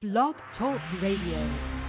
Blog Talk Radio.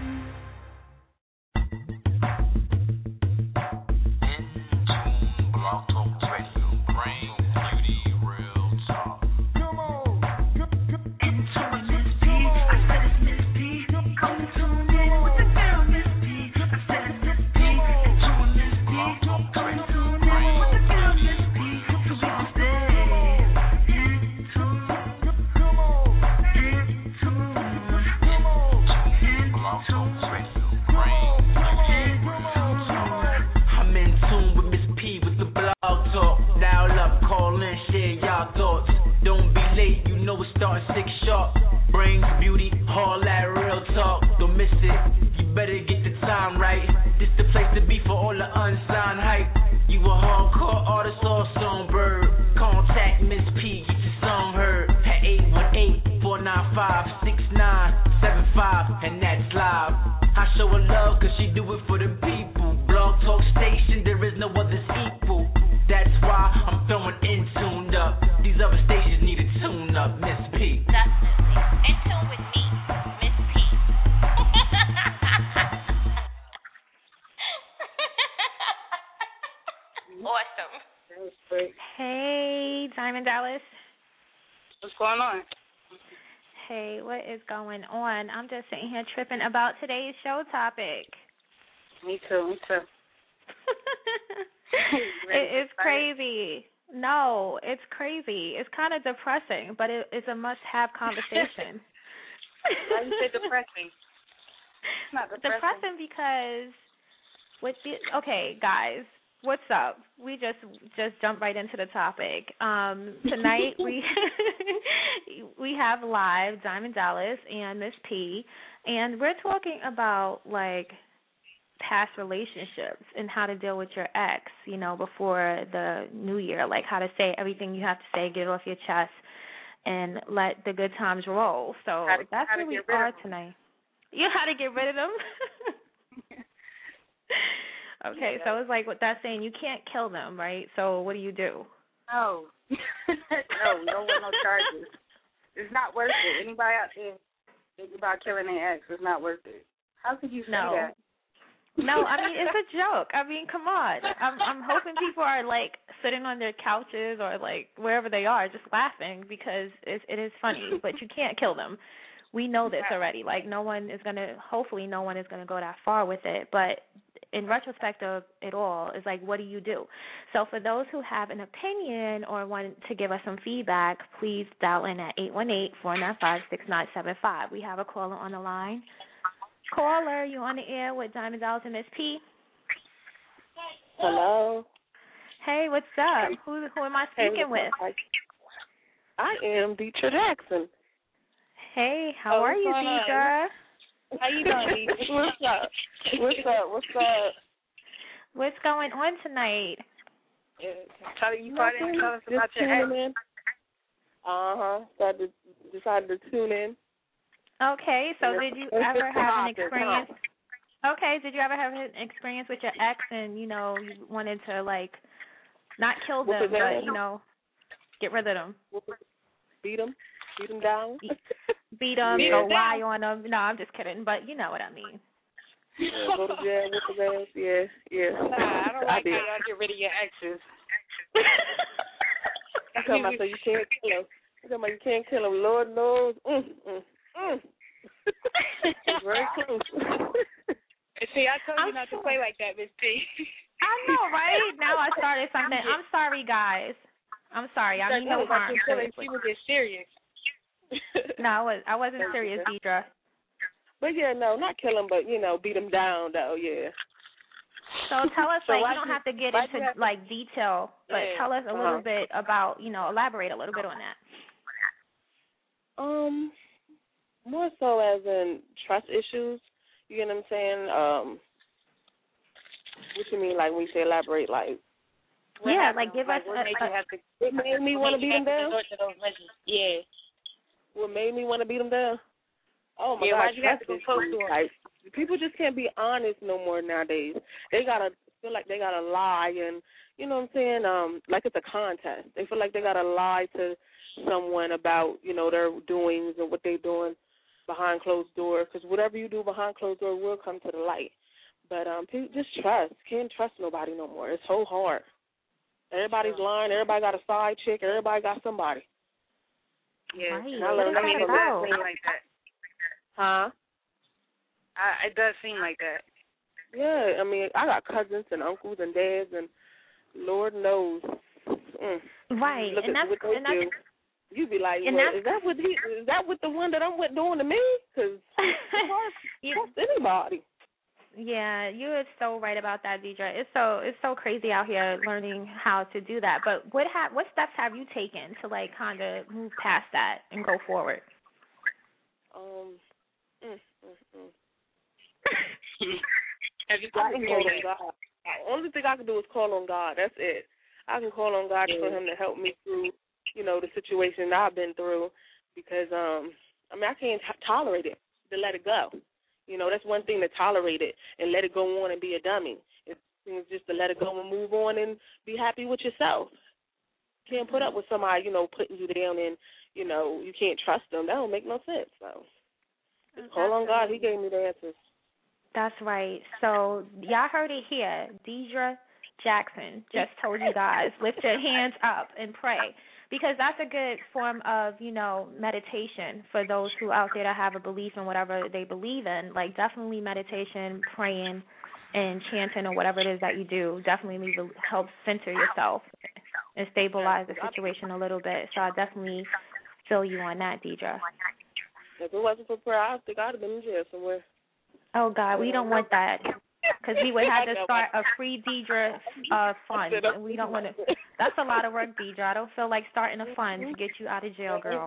Going on. I'm just sitting here tripping about today's show topic. Me too. It's crazy. No, it's crazy. It's kind of depressing, but it's a must-have conversation. Why you say depressing? It's not depressing because okay, guys, what's up? We just jumped right into the topic. Tonight we have live Diamond Dallas and Miss P, and we're talking about like past relationships and how to deal with your ex, before the new year, like how to say everything you have to say, get it off your chest, and let the good times roll. So that's where we are tonight. You how to get rid of them? Okay, so it's like what that's saying, you can't kill them, right? So what do you do? No. No charges. It's not worth it. Anybody out there thinking about killing their ex, it's not worth it. How could you say that? No, I mean, it's a joke. I mean, come on. I'm hoping people are, like, sitting on their couches or, like, wherever they are just laughing because it is funny, but you can't kill them. We know this already. Like, hopefully no one is going to go that far with it. But in retrospect of it all, it's like, what do you do? So for those who have an opinion or want to give us some feedback, please dial in at 818-495-6975. We have a caller on the line. Caller, you on the air with Diamond Dallas and Miss P. Hello. Hey, what's up? Who am I speaking with? I am Deetra Jackson. Hey, how are you, Deidre? How you doing, Deidre? What's up? What's going on tonight? Tell us about your ex. So I decided to tune in. Okay, so did you ever have an experience? Okay, did you ever have an experience with your ex and, you wanted to, like, not kill them, but, get rid of them? Beat them down? Beat them, go lie on them. No, I'm just kidding, but you know what I mean. Yeah, go to jail with the ass. Yeah. Nah, I don't like how y'all get rid of your exes. I'm talking about so you can't kill them. I'm talking about you can't kill them. Lord knows. Very close. See, I told you not to play like that, Miss P. I know, right? Now I started something. I'm sorry, guys. I'm sorry. I mean no harm. She would get serious. No, I wasn't serious, Deidre. But yeah, no, not kill them, but beat them down, though. Yeah. So tell us, you don't have to get into like detail, but tell us a little bit about, elaborate a little bit on that. More so as in trust issues. You get what I'm saying? What you mean, like when you say elaborate, like? Yeah, like give us. What made me want to beat them down? Yeah. What made me want to beat them down? Oh my God! Why'd you have to go close to them? Like, people just can't be honest no more nowadays. They gotta feel like they gotta lie, and you know what I'm saying? Like it's a contest. They feel like they gotta lie to someone about their doings and what they're doing. behind closed doors, because whatever you do behind closed doors will come to the light. But people just trust. Can't trust nobody no more. It's so hard. Everybody's lying. Everybody got a side chick. Everybody got somebody. Yeah, Right. I learned that from that. Seem like that. Huh? It does seem like that. Yeah, I mean, I got cousins and uncles and dads, and Lord knows. Right, Look and at that's what they do. You be like, well, is that what the one that I'm with doing to me? Because it's hard to trust anybody. Yeah, you are so right about that, Deidre. It's so crazy out here learning how to do that. But what steps have you taken to like kind of move past that and go forward? Have you called on God? The only thing I can do is call on God. That's it. I can call on God for Him to help me through, the situation that I've been through, because I can't tolerate it, to let it go. That's one thing, to tolerate it and let it go on and be a dummy. It's just to let it go and move on and be happy with yourself. Can't put up with somebody, putting you down and, you can't trust them. That don't make no sense. So just call on God. He gave me the answers. That's right. So y'all heard it here. Deidre Jackson just told you guys, lift your hands up and pray. Because that's a good form of, meditation for those who out there that have a belief in whatever they believe in. Like, definitely meditation, praying, and chanting or whatever it is that you do definitely helps center yourself and stabilize the situation a little bit. So I definitely feel you on that, Deidre. If it wasn't for prayer, I think I'd have been in jail somewhere. Oh, God, we don't want that. Because we would have to start a free Deidre fund. We don't want to. That's a lot of work, Deidre. I don't feel like starting a fund to get you out of jail, girl.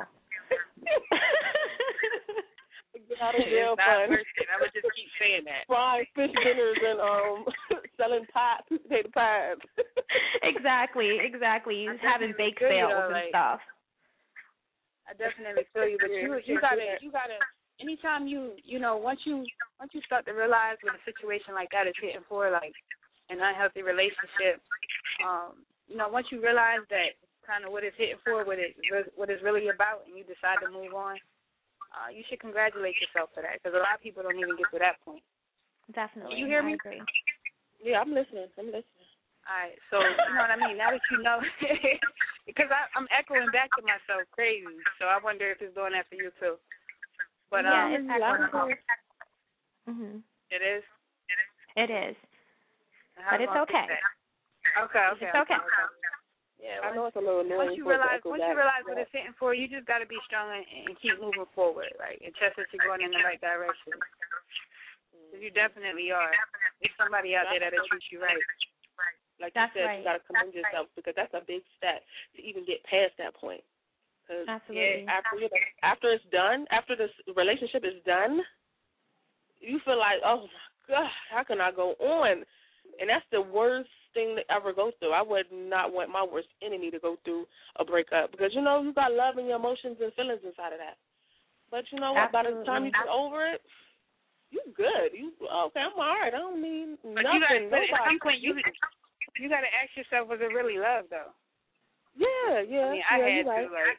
Get out of jail fund. I would just keep saying that. Frying fish dinners and selling potato pies. Exactly. Having bake sales and stuff. I definitely feel you, but you gotta. Anytime once you start to realize when a situation like that is hitting for like an unhealthy relationship, once you realize that kind of what it's hitting for, what it's really about, and you decide to move on, you should congratulate yourself for that, because a lot of people don't even get to that point. Definitely. You hear me? I agree. Yeah, I'm listening. All right, so you know what I mean. Now that you know, because I'm echoing back to myself crazy, so I wonder if it's doing that for you too. But yeah, it's echoing. It is. It is. But it's okay. Okay. It's okay. Yeah, I know it's a little annoying. Once you realize what it's hitting for, you just got to be strong and keep moving forward, right? And trust that you're going in the right direction. Because you definitely are. There's somebody out there that'll treat you right. Like you said, you got to commend yourself, because that's a big step to even get past that point. Absolutely. After it's done, after this relationship is done, you feel like, oh my God, how can I go on? And that's the worst thing to ever go through. I would not want my worst enemy to go through a breakup, because you got love and your emotions and feelings inside of that. But you know what? By the time you get over it, you good. Okay, I'm all right. I don't need nothing. But at some point, you got to ask yourself, was it really love though? Yeah. I had to, like,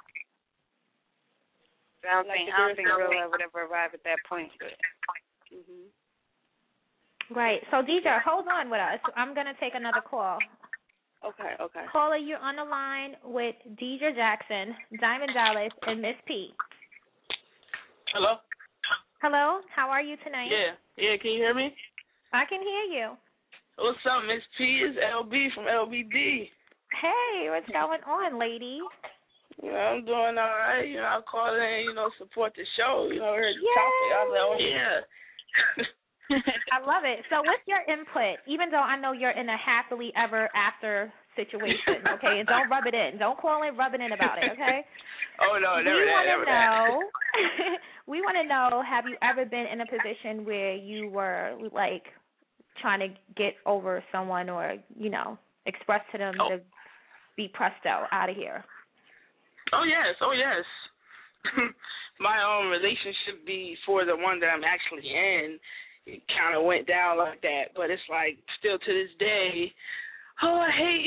I don't think real love would ever arrive at that point. But. Right. So, Deidre, hold on with us. I'm going to take another call. Okay. Caller, you're on the line with Deidre Jackson, Diamond Dallas, and Miss P. Hello? Hello. How are you tonight? Yeah. Can you hear me? I can hear you. What's up, Miss P? It's LB from LBD. Hey, what's going on, lady? I'm doing all right. I called in, support the show. Heard the topic. I was like, oh, yeah. I love it. So what's your input? Even though I know you're in a happily ever after situation, okay? And don't rub it in. Don't call in rubbing in about it, okay? Oh, no, never that. We want to know, have you ever been in a position where you were, like, trying to get over someone or, express to them to be presto, out of here? Oh, yes. My relationship before the one that I'm actually in, it kind of went down like that. But it's like, still to this day, oh, I hate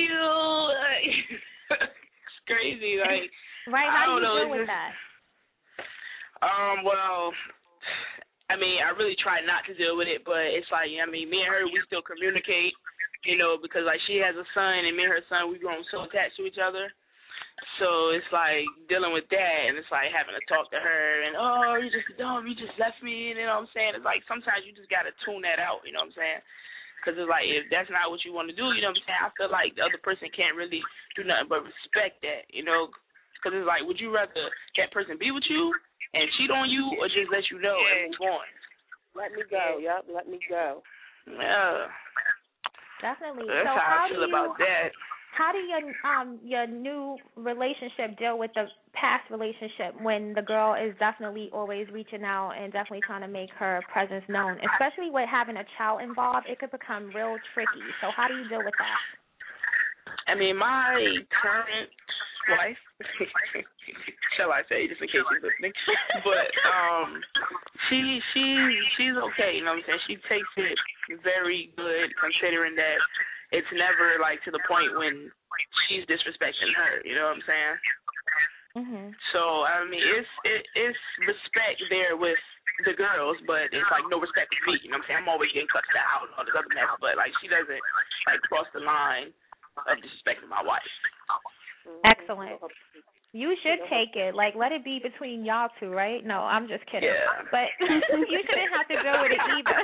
you. It's crazy. Like, right, how do you deal with that? Well, I mean, I really try not to deal with it, but it's like, I mean, me and her, we still communicate, you know, because like she has a son, and me and her son, we grown so attached to each other. So it's like dealing with that, and it's like having to talk to her, and oh, you just dumb, you just left me, you know what I'm saying? It's like sometimes you just gotta tune that out, you know what I'm saying? Because it's like if that's not what you want to do, you know what I'm saying? I feel like the other person can't really do nothing but respect that, you know? Because it's like, would you rather that person be with you and cheat on you, or just let you know and move on? Let me go. Yep, let me go. Yeah. Definitely. That's so how I feel about that. How do your new relationship deal with the past relationship when the girl is definitely always reaching out and definitely trying to make her presence known? Especially with having a child involved, it could become real tricky. So how do you deal with that? I mean, my current wife, shall I say, just in case she's listening, but she's okay, you know what I'm saying? She takes it very good, considering that it's never like to the point when she's disrespecting her, you know what I'm saying? Mhm. So I mean, it's respect there with the girls, but it's like no respect for me, you know what I'm saying? I'm always getting cussed out and all this other mess, but like she doesn't like cross the line of disrespecting my wife. Excellent. You should take it. Like, let it be between y'all two, right? No, I'm just kidding. Yeah. But you shouldn't have to deal with it either.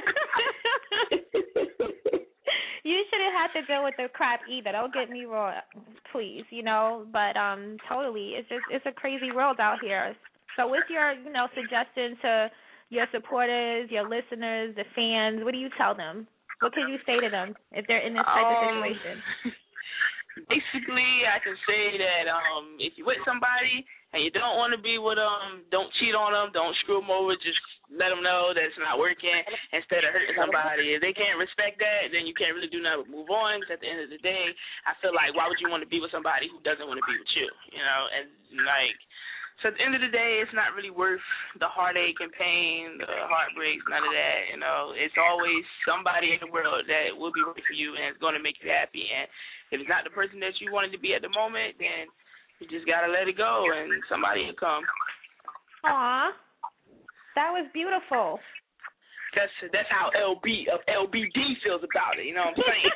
You shouldn't have to deal with the crap either. Don't get me wrong, please, you know. But totally, it's a crazy world out here. So what's your, suggestion to your supporters, your listeners, the fans? What do you tell them? What can you say to them if they're in this type of situation? Basically, I can say that if you're with somebody and you don't want to be with them, don't cheat on them, don't screw them over, just let them know that it's not working instead of hurting somebody. If they can't respect that, then you can't really do nothing but move on, because at the end of the day, I feel like why would you want to be with somebody who doesn't want to be with you, you know? And, like, so at the end of the day, it's not really worth the heartache and pain, the heartbreaks, none of that, you know? It's always somebody in the world that will be right for you and is going to make you happy, and if it's not the person that you wanted to be at the moment, then you just got to let it go and somebody will come. Aw, that was beautiful. That's how LB of LBD feels about it, you know what I'm saying?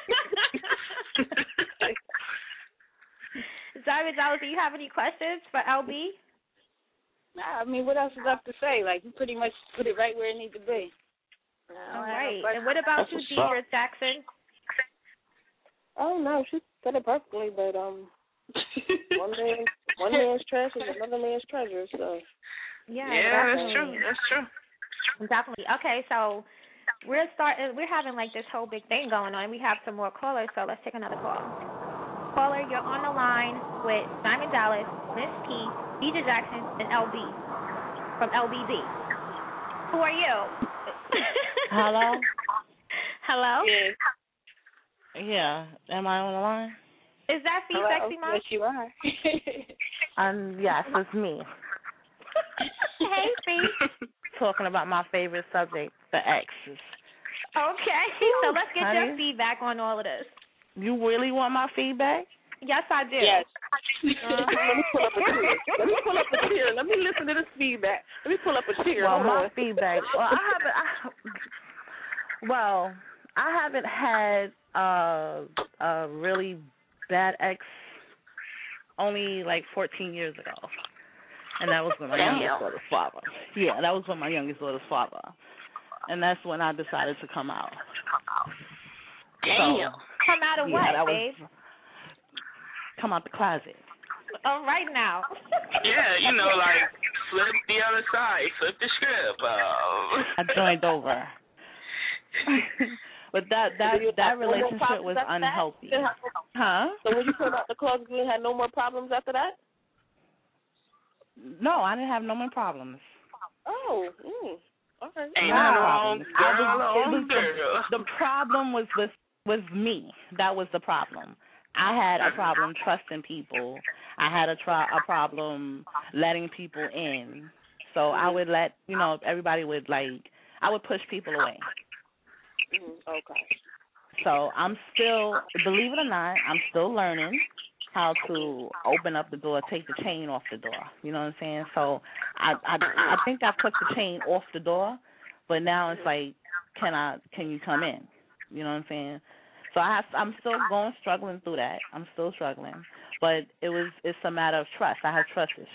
Diamond Dallas, do you have any questions for LB? Nah, I mean, what else is up to say? Like, you pretty much put it right where it needs to be. All right. And what about you, Deidre Jackson? Oh no, she said it perfectly, but one man's trash is another man's treasure. So yeah, that's true. That's true. Definitely. Okay, so we're having like this whole big thing going on. We have some more callers, so let's take another call. Caller, you're on the line with Diamond Dallas, Miss P, Deidre Jackson, and LB from LBD. Who are you? Hello. Hello. Yes. Yeah, am I on the line? Is that Fee Sexy Mom? Yes, you are. Yes, it's me. Hey, Fee. Talking about my favorite subject, the exes. Okay, so let's get your feedback on all of this. You really want my feedback? Yes, I do. Yes. Let me pull up a chair. Let me listen to this feedback. Let me pull up a chair. Well, my feedback. I haven't had a really bad ex only like 14 years ago, and that was with my youngest daughter's father. Yeah, that was with my youngest daughter's father, and that's when I decided to come out. Damn. So, come out of what, babe? Come out the closet. Oh, right now. Yeah, like flip the other side, flip the script. I joined over. But that relationship was unhealthy. Huh? So when you came out the closet, you had no more problems after that? No, I didn't have no more problems. Oh, okay. Ain't nothing wrong, girl. The problem was with me. That was the problem. I had a problem trusting people. I had a problem letting people in. So I would let, everybody would I would push people away. Okay. So I'm still, believe it or not, I'm still learning. how to open up the door, take the chain off the door. You know what I'm saying? So I think I took the chain off the door, but now it's like, can you come in? You know what I'm saying? So I'm still struggling through that. I'm still struggling, but it's a matter of trust. I have trust issues.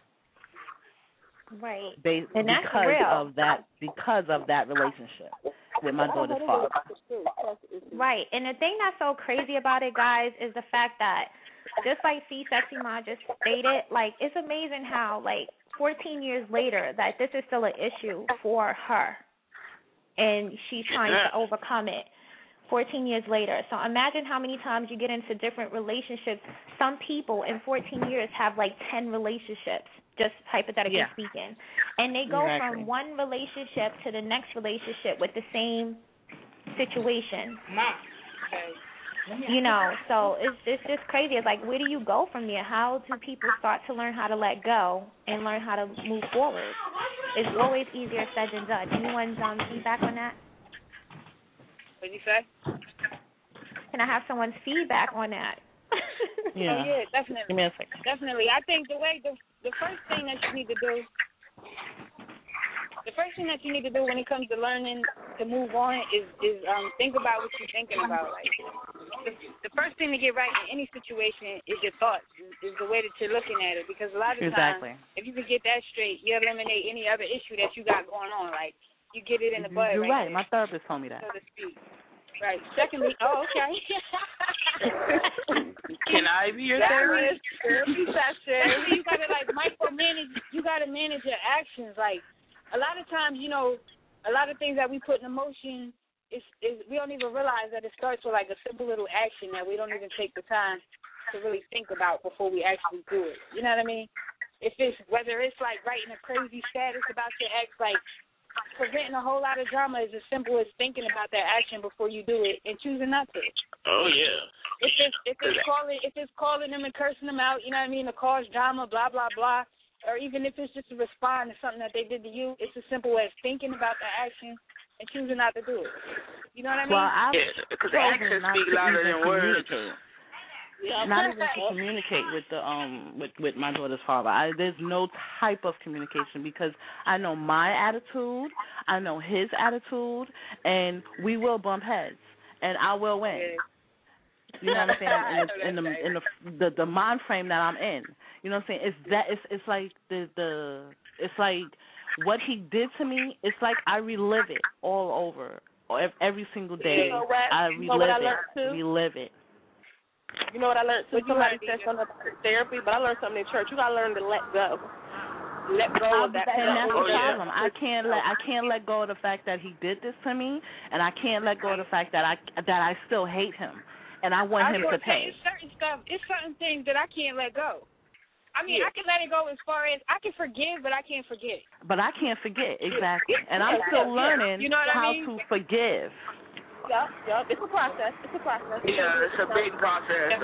Right. And that's real. Because of that relationship with my daughter's father. Right. And the thing that's so crazy about it, guys, is the fact that just like Sexy Ma just stated, like, it's amazing how, like, 14 years later that this is still an issue for her. And she's trying to overcome it 14 years later. So imagine how many times you get into different relationships. Some people in 14 years have, like, 10 relationships, just hypothetically speaking. And they go from one relationship to the next relationship with the same situation. You know, so it's just crazy. It's like, where do you go from there? How do people start to learn how to let go and learn how to move forward? It's always easier said than done. Anyone's feedback on that? What did you say? Can I have someone's feedback on that? Yeah. Oh, yeah, definitely. Give me a second. Definitely. I think the first thing that you need to do, when it comes to learning to move on is think about what you're thinking about. Like, the first thing to get right in any situation is your thoughts, is the way that you're looking at it. Because a lot of times, if you can get that straight, you eliminate any other issue that you got going on. Like, you get it in the bud. You're right. My therapist told me that. So to speak. Right. Secondly, okay. Can I be your therapist? Secondly, you gotta micromanage. You gotta manage your actions. Like, a lot of times, you know, a lot of things that we put in motion is we don't even realize that it starts with like a simple little action that we don't even take the time to really think about before we actually do it. You know what I mean? Whether it's like writing a crazy status about your ex, like, preventing a whole lot of drama is as simple as thinking about that action before you do it and choosing not to. Oh yeah. If it's calling them and cursing them out, you know what I mean, to cause drama, blah blah blah, or even if it's just to respond to something that they did to you, it's as simple as thinking about the action and choosing not to do it. You know what I mean? Well, because actions speak louder than words. Not even to communicate with my daughter's father. There's no type of communication because I know my attitude, I know his attitude, and we will bump heads, and I will win. You know what I'm saying? In the mind frame that I'm in. You know what I'm saying? It's like it's like what he did to me. It's like I relive it all over every single day. You know what? I relive it. You know what I learned too? Somebody said something about therapy, but I learned something in church. You gotta learn to let go. Let go of that. And that's the problem. I can't let go of the fact that he did this to me, and I can't let go of the fact that I still hate him, and I want him to pay. It's certain things that I can't let go. I mean, I can let it go as far as I can forgive, but I can't forget. But I can't forget, exactly. And I'm still learning how to forgive. Yup. It's a process. Yeah, it's a big process.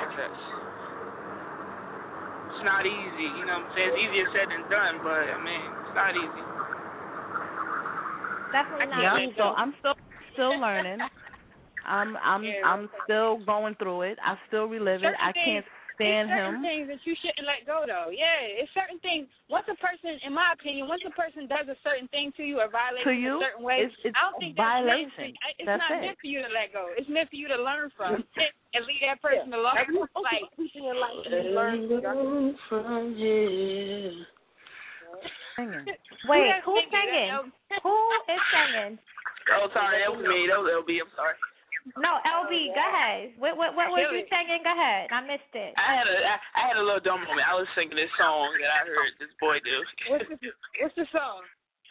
It's not easy, you know what I'm saying? It's easier said than done, but I mean, it's not easy. Definitely not easy. So I'm still learning. I'm still going through it. I still relive it. I can't stand him. Certain things that you shouldn't let go, though. Yeah, it's certain things. Once a person, in my opinion, does a certain thing to you or violates in a certain way, it's I don't think violation. It's not meant for you to let go. It's meant for you to learn from and leave that person alone. Like, learn from here. Wait, who's singing? Who is singing? Oh, sorry, that was me. That was LB. I'm sorry. No, LB, go ahead. What was you singing? Go ahead. I missed it. I had a little dumb moment. I was singing this song that I heard this boy do. What's the song?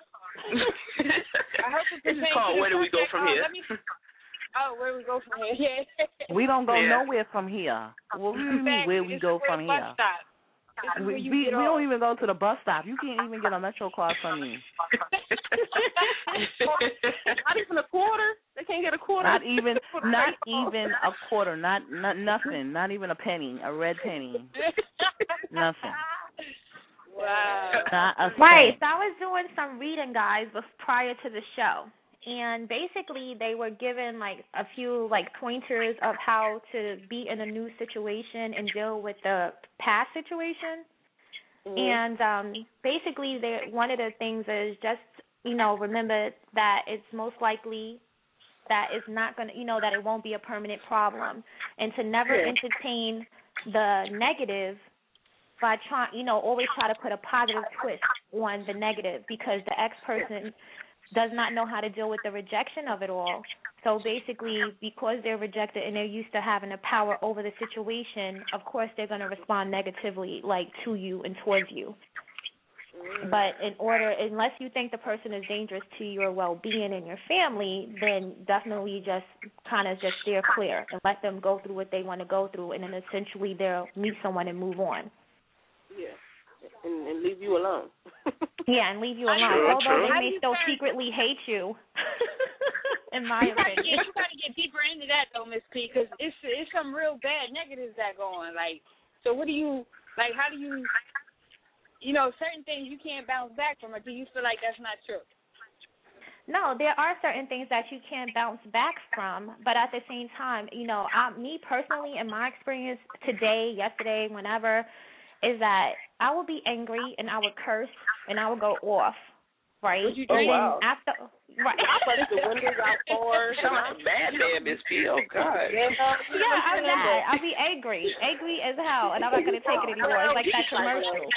I hope this is called Where Do We Go From Here? Where do we go from here? Yeah. We don't go nowhere from here. What do you mean where we go from here? We don't even go to the bus stop. You can't even get a Metro card from me. Not even a quarter. They can't get a quarter. Not even a quarter. Not nothing. Not even a penny. A red penny. Nothing. Wow. Not a right. So I was doing some reading, guys, prior to the show, and basically they were given like a few like pointers of how to be in a new situation and deal with the past situation. And basically one of the things is just, remember that it's most likely that it's not going to, that it won't be a permanent problem, and to never entertain the negative by trying, always try to put a positive twist on the negative, because the ex-person does not know how to deal with the rejection of it all. So basically, because they're rejected and they're used to having the power over the situation, of course they're going to respond negatively, like, to you and towards you. But unless you think the person is dangerous to your well-being and your family, then definitely just kind of just steer clear and let them go through what they want to go through, and then essentially they'll meet someone and move on. Yeah, and leave you alone. Yeah, and leave you alone, although they may still secretly hate you, in my opinion. You got to get deeper into that, though, Miss P, because it's some real bad negatives that go on. Like, so what do you, like, how do you, certain things you can't bounce back from, or do you feel like that's not true? No, there are certain things that you can't bounce back from, but at the same time, me personally, in my experience today, yesterday, whenever, is that I will be angry and I would curse and I would go off, right? Would you drink? And then after, right? I put the windows out for. Sounds bad, man, Miss P. Oh God. Yeah, I'm mad. I'll be angry as hell, and I'm not gonna take it anymore. It's like that commercial.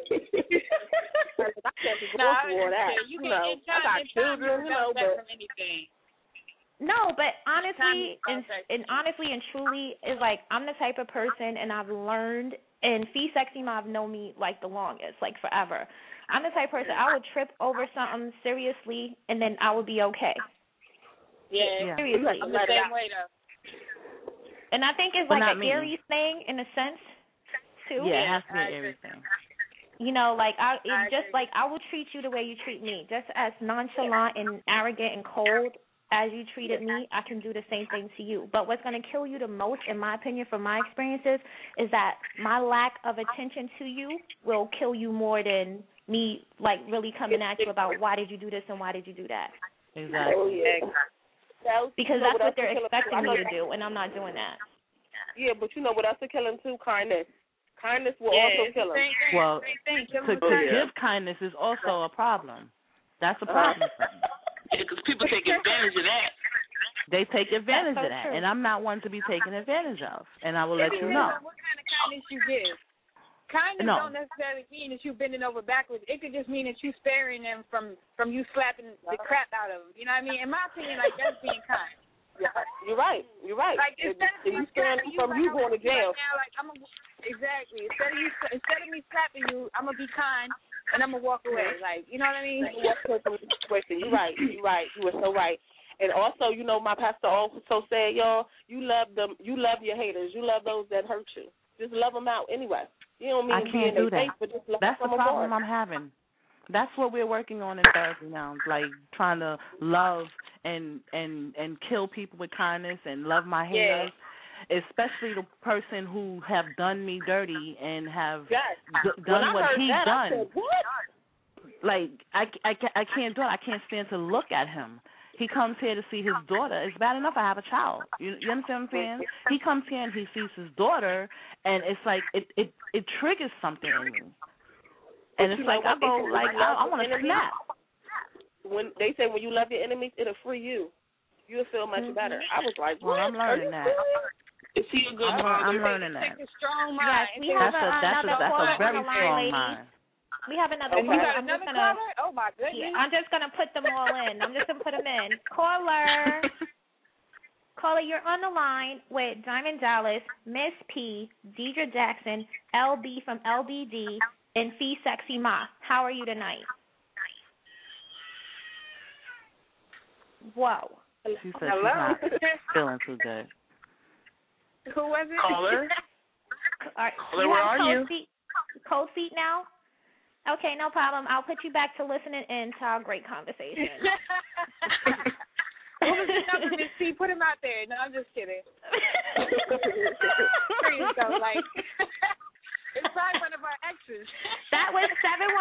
I can't go for that. I got children, but. No, but honestly, and honestly and truly, is like I'm the type of person, and I've learned, and Fee Sexy Mom know me like the longest, like forever. I'm the type of person, I would trip over something seriously, and then I would be okay. Yeah. Seriously. I'm the same way, though. And I think it's like an Aries thing in a sense, too. Yeah, it has to be an Aries thing. I will treat you the way you treat me, just as nonchalant and arrogant and cold as you treated me, I can do the same thing to you. But what's going to kill you the most, in my opinion, from my experiences, is that my lack of attention to you will kill you more than me, like, really coming at you about why did you do this and why did you do that. Exactly. Oh, yeah. Because that's what they're expecting me to do, and I'm not doing that. Yeah, but you know what else will kill them, too? Kindness. Kindness will also kill them. Well, to give kindness is also a problem. That's a problem for me. Yeah, because people take advantage of that. They take advantage of that, true. and I'm not one to be taken advantage of, and I will let you know. What kind of kindness you give? Kindness don't necessarily mean that you bending over backwards. It could just mean that you sparing them from you slapping the crap out of them. You know what I mean? In my opinion, like, that's being kind. Yeah, you're right. Like, instead of you sparing them from you going to jail. Exactly. Instead of me slapping you, I'm gonna be kind and I'm gonna walk away. Like, you know what I mean? You're right. You were so right. And also, my pastor also said, y'all, you love your haters. You love those that hurt you. Just love them out anyway. You don't mean I can't do that. But just love That's the them problem apart. I'm having. That's what we're working on in therapy now, like trying to love and kill people with kindness and love my haters. Especially the person who have done me dirty and have done what he's done. I said, what? Like, I can't do it. I can't stand to look at him. He comes here to see his daughter. It's bad enough I have a child. You understand what I'm saying? He comes here and he sees his daughter, and it's like it triggers something in me. And it's like I want to snap. When they say when you love your enemies, it'll free you. You'll feel much better. I was like, what? Well, I'm learning that. Is he a good I'm learning that. It's a strong mind. Yes, we have that's a very strong mind. We have another caller. caller. I'm just gonna. Oh my goodness! Yeah, I'm just gonna put them all in. I'm just gonna put them in. Caller, you're on the line with Diamond Dallas, Miss P, Deidre Jackson, LB from LBD, and Fee Sexy Ma. How are you tonight? Whoa. She said she's not feeling too good. Who was it? Caller. Caller, where are you? Cold feet now? Okay, no problem. I'll put you back to listening in to our great conversation. What was the number, Miss P? Put him out there. No, I'm just kidding. Please don't, like, it's Probably one of our exes. That was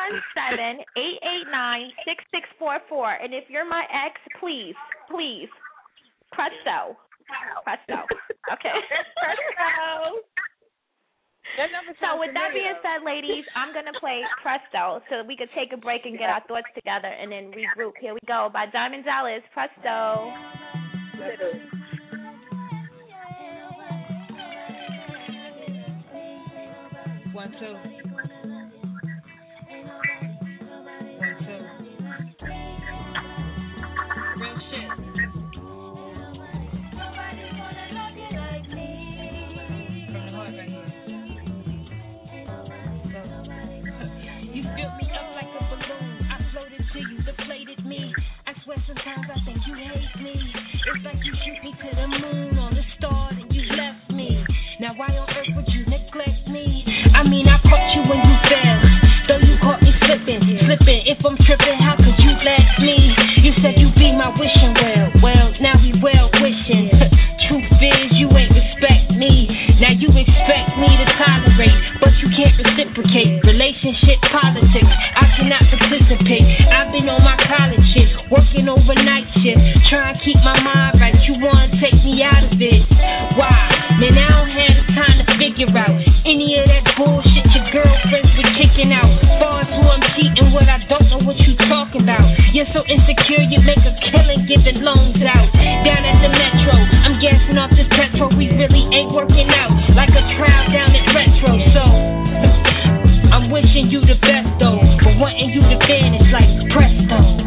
717-889-6644. And if you're my ex, please, presto. Okay. Presto. So with that being said, ladies, I'm going to play Presto so that we could take a break and get our thoughts together and then regroup. Here we go by Diamond Dallas, Presto. 1, 2. 1, 2. Real shit. From the heart right here. You filled me up like a balloon. I floated to you, deflated me. I swear sometimes I think you hate me. It's like you shoot me to the moon on the stars and you left me. Now why on earth would you neglect me? I mean, I caught you when you fell, though you caught me slipping. If I'm tripping, how could you let me? You said you'd be my wishing well, now we well wishing. Truth is, you ain't respect me. Now you expect me to tolerate, but you can't reciprocate. Relationship politics, I cannot participate. I've been on my college shit, working overnight shift, trying to keep my mind right. You wanna take me out of it? Why? Man, I don't have the time to figure out any of that bullshit your girlfriends were kicking out. Far as who I'm cheating with, I don't know what you talking about. You're so insecure, you make a killing giving loans out. Down at the metro, I'm gassing off this petrol. We really ain't working out like a trial down at retro. So I'm wishing you the best though, but wanting you to vanish like presto.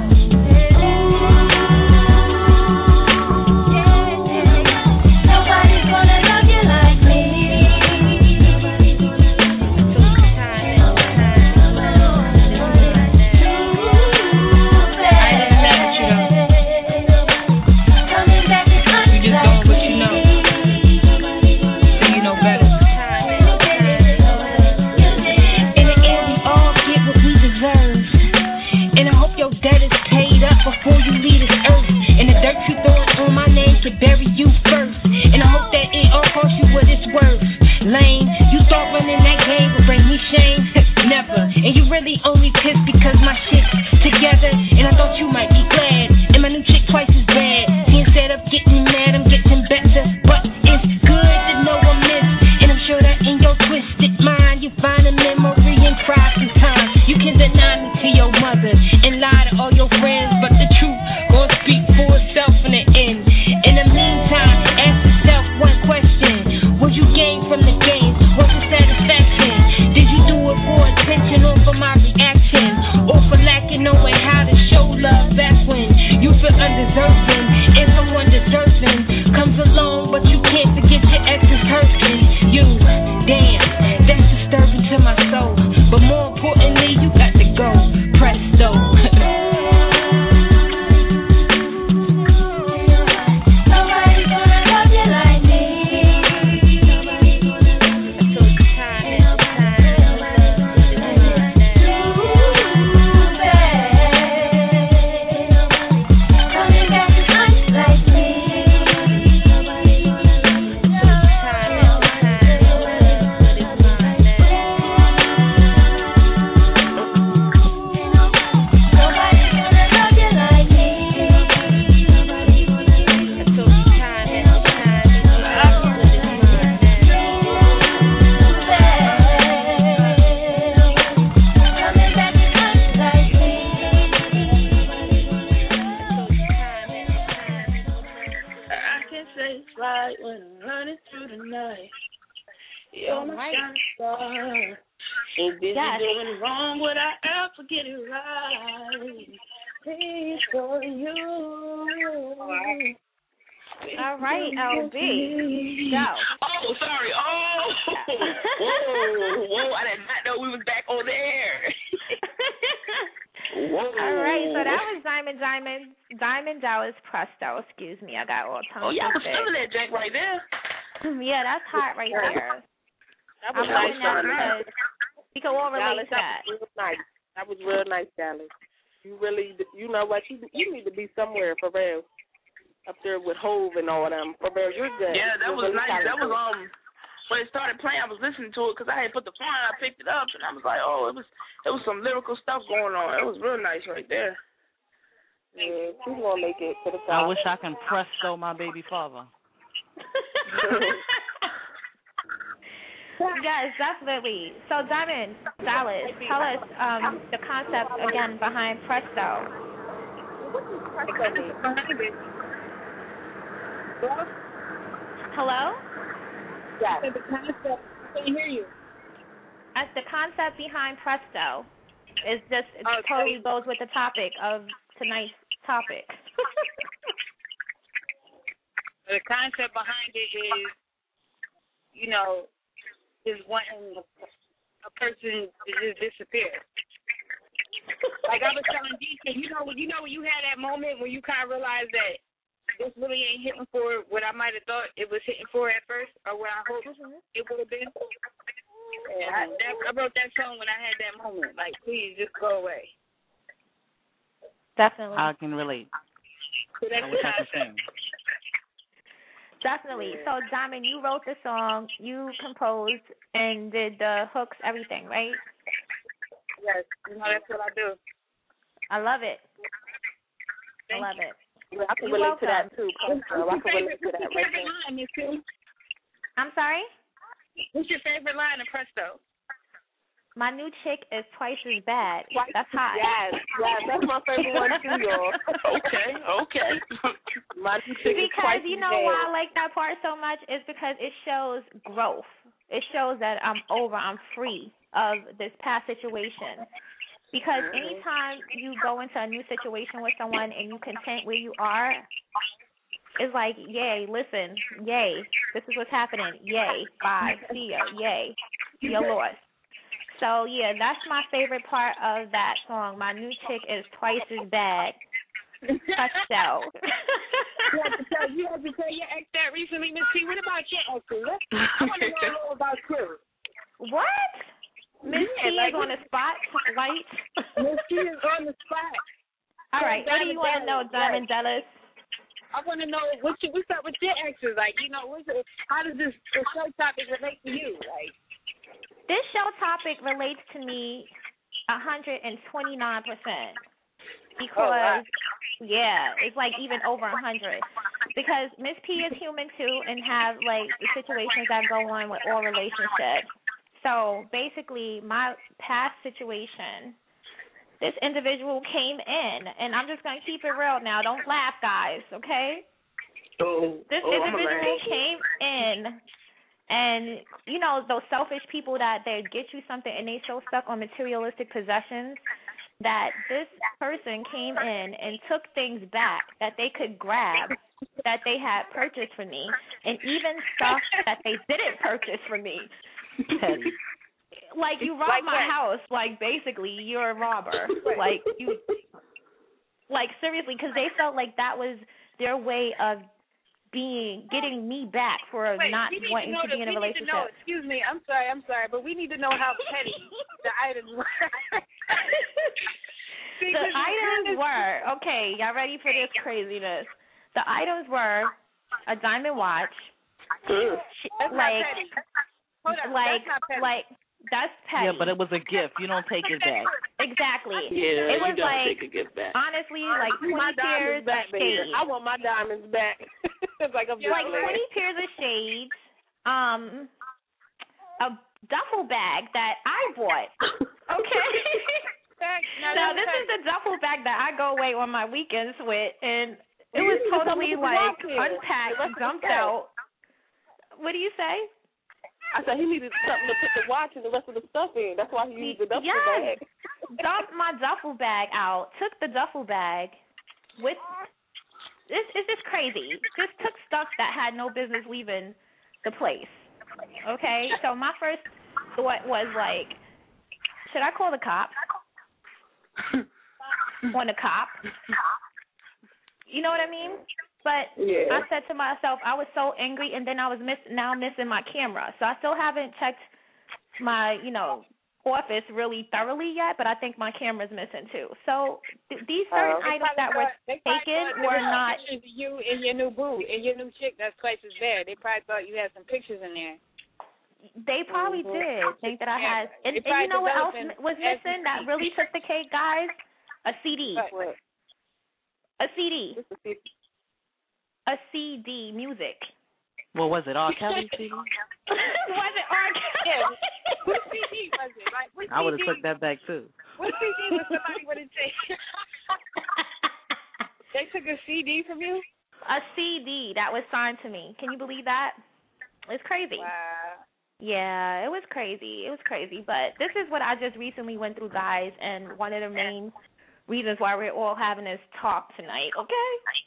All right, LB. Go. Oh, sorry. Oh. Whoa. I did not know we was back on the air. Whoa. All right, so that was Diamond Dallas Presto. Excuse me, I got all tongue. Oh, yeah, I was feeling that Jack right there. Yeah, that's hot right there. That was nice, Dallas. We can all relate to that. That was real nice. That was real nice, Dallas. You really, you know what? You need to be somewhere for real. Up there with Hove and all them. For real, you're good. Yeah, that was nice. That was when it started playing, I was listening to it because I had put the phone on. I picked it up, and I was like, oh, it was some lyrical stuff going on. It was real nice right there. Yeah, she's gonna make it to the top. I wish I can presto my baby father. Yes, definitely. So, Diamond Dallas, tell us the concept again behind Presto. Hello? Yeah. The concept. I can't hear you. As the concept behind Presto is just it totally goes with the topic of tonight's topic. The concept behind it is, is wanting a person to just disappear. Like I was telling DC, you know when you had that moment when you kind of realized that this really ain't hitting for what I might have thought it was hitting for at first, or what I hoped it would have been. And I wrote that song when I had that moment. Like, please just go away. Definitely. I can relate. So that's I wish I could sing. Definitely. So, Diamond, you wrote the song, you composed, and did the hooks, everything, right? Yes, that's what I do. I love it. I love it. Yeah, I can You're relate welcome. to that too. I can relate to that right there. Line, Miss Sue? I'm sorry? What's your favorite line in Presto? My new chick is twice as bad. That's hot. Yes, that's my favorite one too, y'all. Okay. My new chick is twice Because you as know bad. why I like that part so much is because it shows growth. It shows that I'm free of this past situation. Because anytime you go into a new situation with someone and you content where you are, it's like, yay, listen, yay, this is what's happening, yay, bye, see ya, yay, you're lost. So, yeah, that's my favorite part of that song. My new chick is twice as bad. Presto. You had to tell your ex that recently, Miss P. What about your exes? I want to know more about you. What? Miss P is on the spot, light. Miss P is on the spot. All right, what do you want to know, Diamond Dallas? I want to know what's up with your exes. Like, how does this show topic relate to you? Like, this show topic relates to me 129%. Because, yeah, it's like even over 100. Because Miss P is human too and have like the situations that go on with all relationships. So basically, my past situation, this individual came in, and I'm just going to keep it real now. Don't laugh, guys, okay? This individual came in, and, those selfish people that they get you something and they so stuck on materialistic possessions that this person came in and took things back that they could grab that they had purchased for me, and even stuff that they didn't purchase for me. Like, you robbed my house. Like, basically, you're a robber. Like, seriously, because they felt like that was their way of getting me back for not wanting to be in a relationship. Excuse me, I'm sorry, but we need to know how petty the items were. The items were, okay, y'all ready for this craziness? The items were a diamond watch. That's not petty. Hold on, that's not petty. That's petty. Yeah, but it was a gift. You don't take it back. Exactly. Yeah, it was you don't like, take a gift back. honestly, like 20 pairs of shades. I want my diamonds back. It's like 20 pairs of shades, a duffel bag that I bought. Okay. Now, this is the duffel bag that I go away on my weekends with, and it was totally like unpacked, dumped out. What do you say? I said he needed something to put the watch and the rest of the stuff in. That's why he used the duffel bag. Dumped my duffel bag out, took the duffel bag with, it's just crazy. Just took stuff that had no business leaving the place. Okay? So my first thought was like, should I call the cops? On the cop? You know what I mean? But I said to myself, I was so angry, and then I was missing my camera. So I still haven't checked my, office really thoroughly yet, but I think my camera's missing too. So these certain items that were taken were not. You and your new boo and your new chick that's twice as bad. They probably thought you had some pictures in there. They probably did think that I had. And They you know what else probably was missing that really took the cake, guys? A CD. What? A CD. What's the CD? A CD, music. What was it? R. Kelly CD? Was it R. Kelly? What CD was it? Like, what I would have CD? took that back too. What CD was somebody would have taken? They took a CD from you? A CD that was signed to me. Can you believe that? It's crazy. Wow. Yeah, it was crazy. It was crazy. But this is what I just recently went through, guys, and one of the main reasons why we're all having this talk tonight, okay?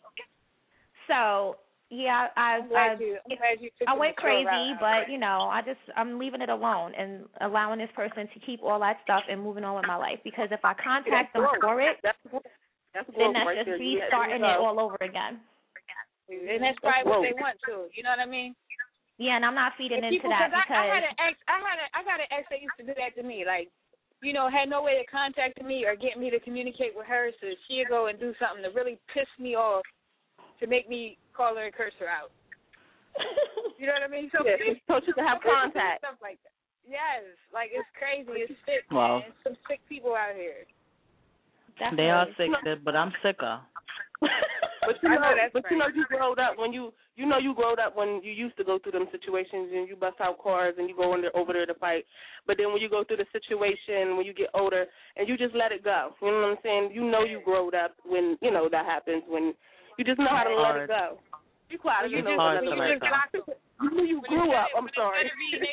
So, yeah, I'm glad you took I the went mature crazy, route. but, you know, I'm leaving it alone and allowing this person to keep all that stuff and moving on with my life. Because if I contact them for it, That's then growth that's right just there. You restarting let it all over again. And that's probably what they want too. You know what I mean? Yeah, and I'm not feeding And into people, that I because got an ex that used to do that to me. Like, you know, had no way to contact me or get me to communicate with her, so she'd go and do something to really piss me off to make me call her and curse her out. You know what I mean? So, so you can have contact. Stuff like that. Yes, like it's crazy. It's sick, Well, man. Some sick people out here. they are sick, but I'm sicker. But you know, you growed up when you growed up when you used to go through them situations and you bust out cars and you go over there to fight. But then when you go through the situation, when you get older and you just let it go, you know what I'm saying? You know you growed up when, you know, that happens, when you just know how to let it go. You quiet, you know hard what to let go. You grew up, I'm sorry.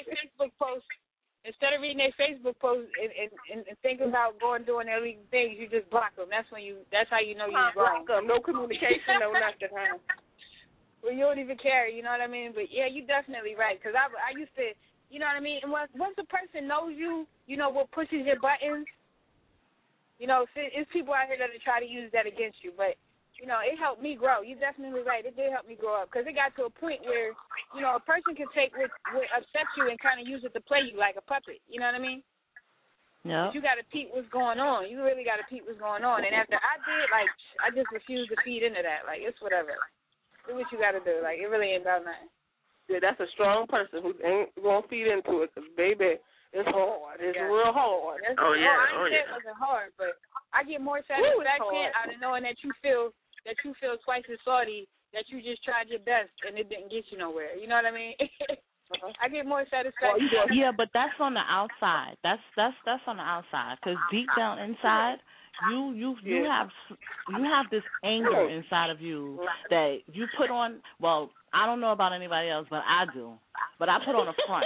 Instead of reading their Facebook posts and thinking about doing illegal things, you just block them. That's how you know you're wrong. No communication, no nothing, huh? Well, you don't even care, you know what I mean? But yeah, you're definitely right. Because I used to, you know what I mean? And once a person knows you, you know what pushes your buttons. You know, it's people out here that try to use that against you. But you know, it helped me grow. You're definitely right. It did help me grow up because it got to a point where, you know, a person can take what upsets you and kind of use it to play you like a puppet. You know what I mean? Yeah. You got to peep what's going on. You really got to peep what's going on. And after I did, like, I just refused to feed into that. Like, it's whatever. Do what you got to do. Like, it really ain't about nothing. Yeah, that's a strong person who ain't going to feed into it because, baby, it's hard. It's real hard. I ain't say it wasn't hard, but I get more satisfaction out of knowing that you feel twice as salty that you just tried your best and it didn't get you nowhere. You know what I mean? I get more satisfaction. Yeah, but that's on the outside. That's on the outside. Because deep down inside, you have this anger inside of you that you put on. Well, I don't know about anybody else, but I do. But I put on a front.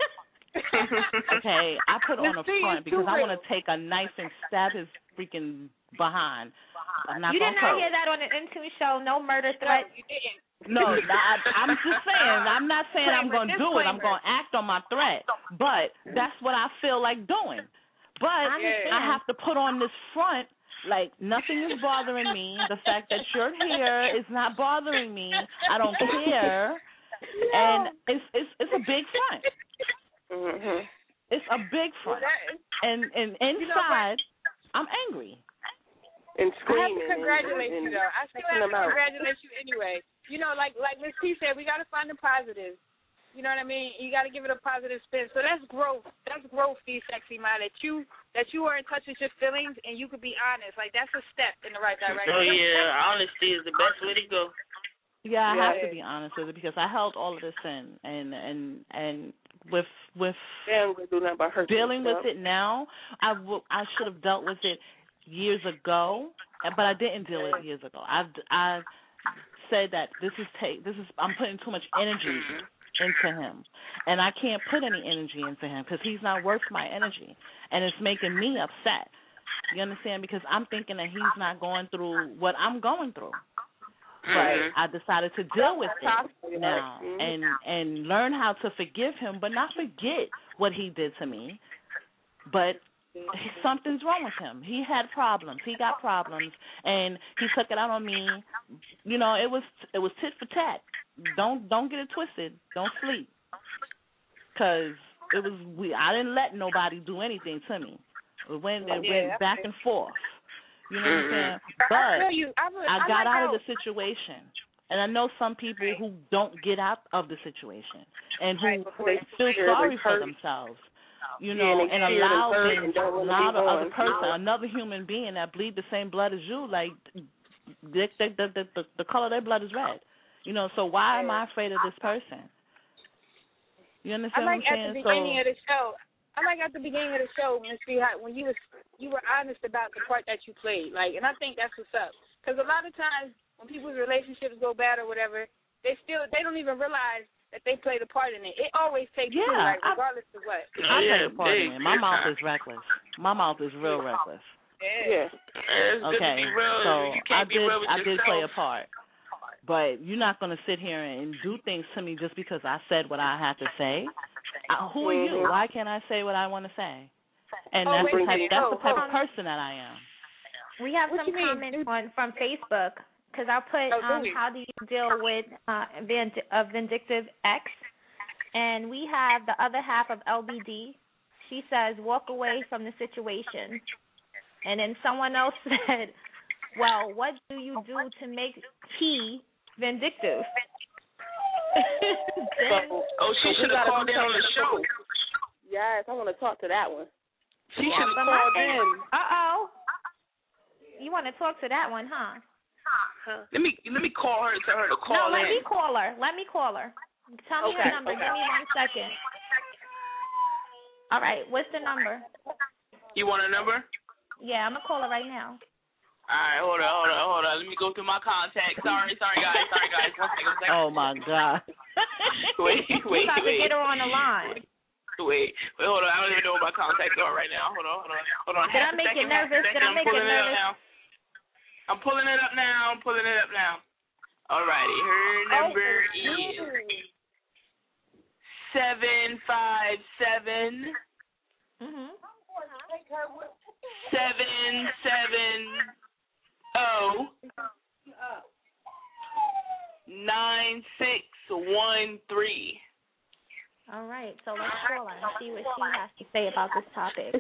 Okay, I put on a front because I want to take a knife and stab his freaking behind. You did not hear that on the Intune show. No murder threat. No, you didn't. No, I'm just saying. I'm not saying I'm going to do it. I'm going to act on my threat. But that's what I feel like doing. But I have to put on this front like nothing is bothering me. The fact that you're here is not bothering me. I don't care. And it's a big front. Mm-hmm. It's a big front. And inside, I'm angry. And I screaming. have to congratulate you, though. I still have to congratulate you anyway. You know, like Miss P said, we got to find the positives. You know what I mean? You got to give it a positive spin. So that's growth. That's growth, D Sexy Ma, that you are in touch with your feelings and you could be honest. Like, that's a step in the right direction. Oh, yeah. Honesty is the best way to go. Yeah, I have to be honest with it because I held all of this in, and with dealing with it now, I should have dealt with it years ago, but I didn't deal with it years ago. I said that I'm putting too much energy into him, and I can't put any energy into him because he's not worth my energy, and it's making me upset. You understand? Because I'm thinking that he's not going through what I'm going through. But I decided to deal with it now and learn how to forgive him, but not forget what he did to me. But something's wrong with him. He had problems. He got problems, and he took it out on me. You know, it was tit for tat. Don't get it twisted. Don't sleep, because I didn't let nobody do anything to me. It went back and forth. You know what I'm saying? But I got out of the situation. And I know some people who don't get out of the situation and who They feel scared, sorry they for hurt. themselves, you Yeah, know, and they and scared and allow hurt and don't wanna the move other on. person, another human being that bleed the same blood as you, like the color of their blood is red. You know, so why am I afraid of this person? You understand what I'm saying? At the beginning of the show, Miss B, when you were honest about the part that you played, like, and I think that's what's up. Because a lot of times when people's relationships go bad or whatever, they don't even realize that they played a part in it. It always takes two, like, regardless of what. I played a part in it. My mouth is reckless. My mouth is real reckless. Yeah. Okay, so I did play a part. But you're not going to sit here and do things to me just because I said what I had to say. Who are you? Why can't I say what I want to say? And that's the type of person that I am. We have some comments from Facebook, because I'll put how do you deal with a vindictive ex. And we have the other half of LBD. She says, walk away from the situation. And then someone else said, well, what do you do to make T vindictive? She should have called in on the show. Yes, I want to talk to that one. She should have called in. You want to talk to that one, huh? Let me call her and tell her to call in. No, let me call her. Tell me her number. Give me 1 second. All right, what's the number? You want a number? Yeah, I'm gonna call her right now. All right, hold on. Let me go through my contacts. Sorry, guys. 1 second. Oh, my God. Wait. You got to get her on the line. Wait, hold on. I don't even know what my contacts are right now. Hold on. Did I make you nervous? I'm pulling it up now. All righty. Her number is 757 770 9613. All right, so let's call her and see what she has to say about this topic.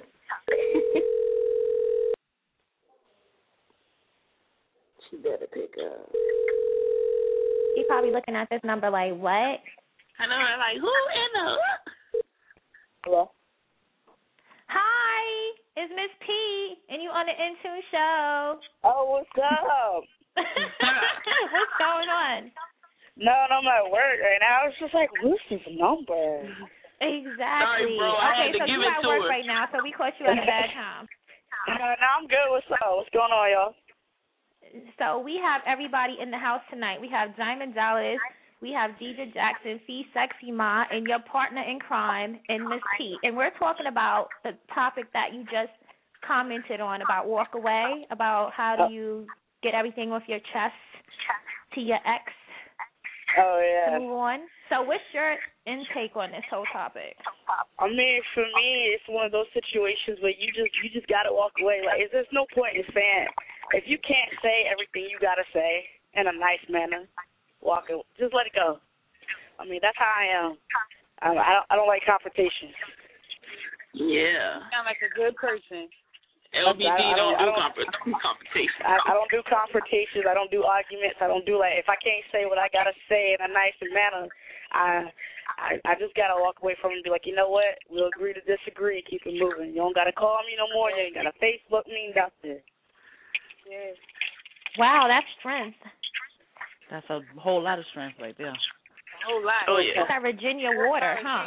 She better pick up. She's probably looking at this number like, what? I know, like, who in the hook? Hello? Hi, it's Miss P, and you on the Intune Show. Oh, what's up? What's going on? No, I'm at work right now. I was just like, what's his number? Exactly. Sorry, bro. I had to so give you it at to work her. right now, so we caught you at a bad time. No, I'm good. What's up? What's going on, y'all? So we have everybody in the house tonight. We have Diamond Dallas, we have Deidre Jackson, Fee Sexy Ma, and your partner in crime, and Miss P. And we're talking about the topic that you just commented on about walk away, about how do you get everything off your chest to your ex. Oh, yeah. To move on. So what's your intake on this whole topic? I mean, for me, it's one of those situations where you just got to walk away. Like, there's no point in saying, if you can't say everything you got to say in a nice manner, walk away. Just let it go. I mean, that's how I am. I don't like confrontation. Yeah. You sound like a good person. LBD don't do confrontation. I don't do confrontations. I don't do arguments. I don't do, like, if I can't say what I got to say in a nice manner, I just got to walk away from it and be like, you know what? We'll agree to disagree. Keep it moving. You don't got to call me no more. You ain't got to Facebook me. That's it. Yeah. Wow, that's strength. That's a whole lot of strength right there. A whole lot. Oh, yeah. That's that Virginia water, huh?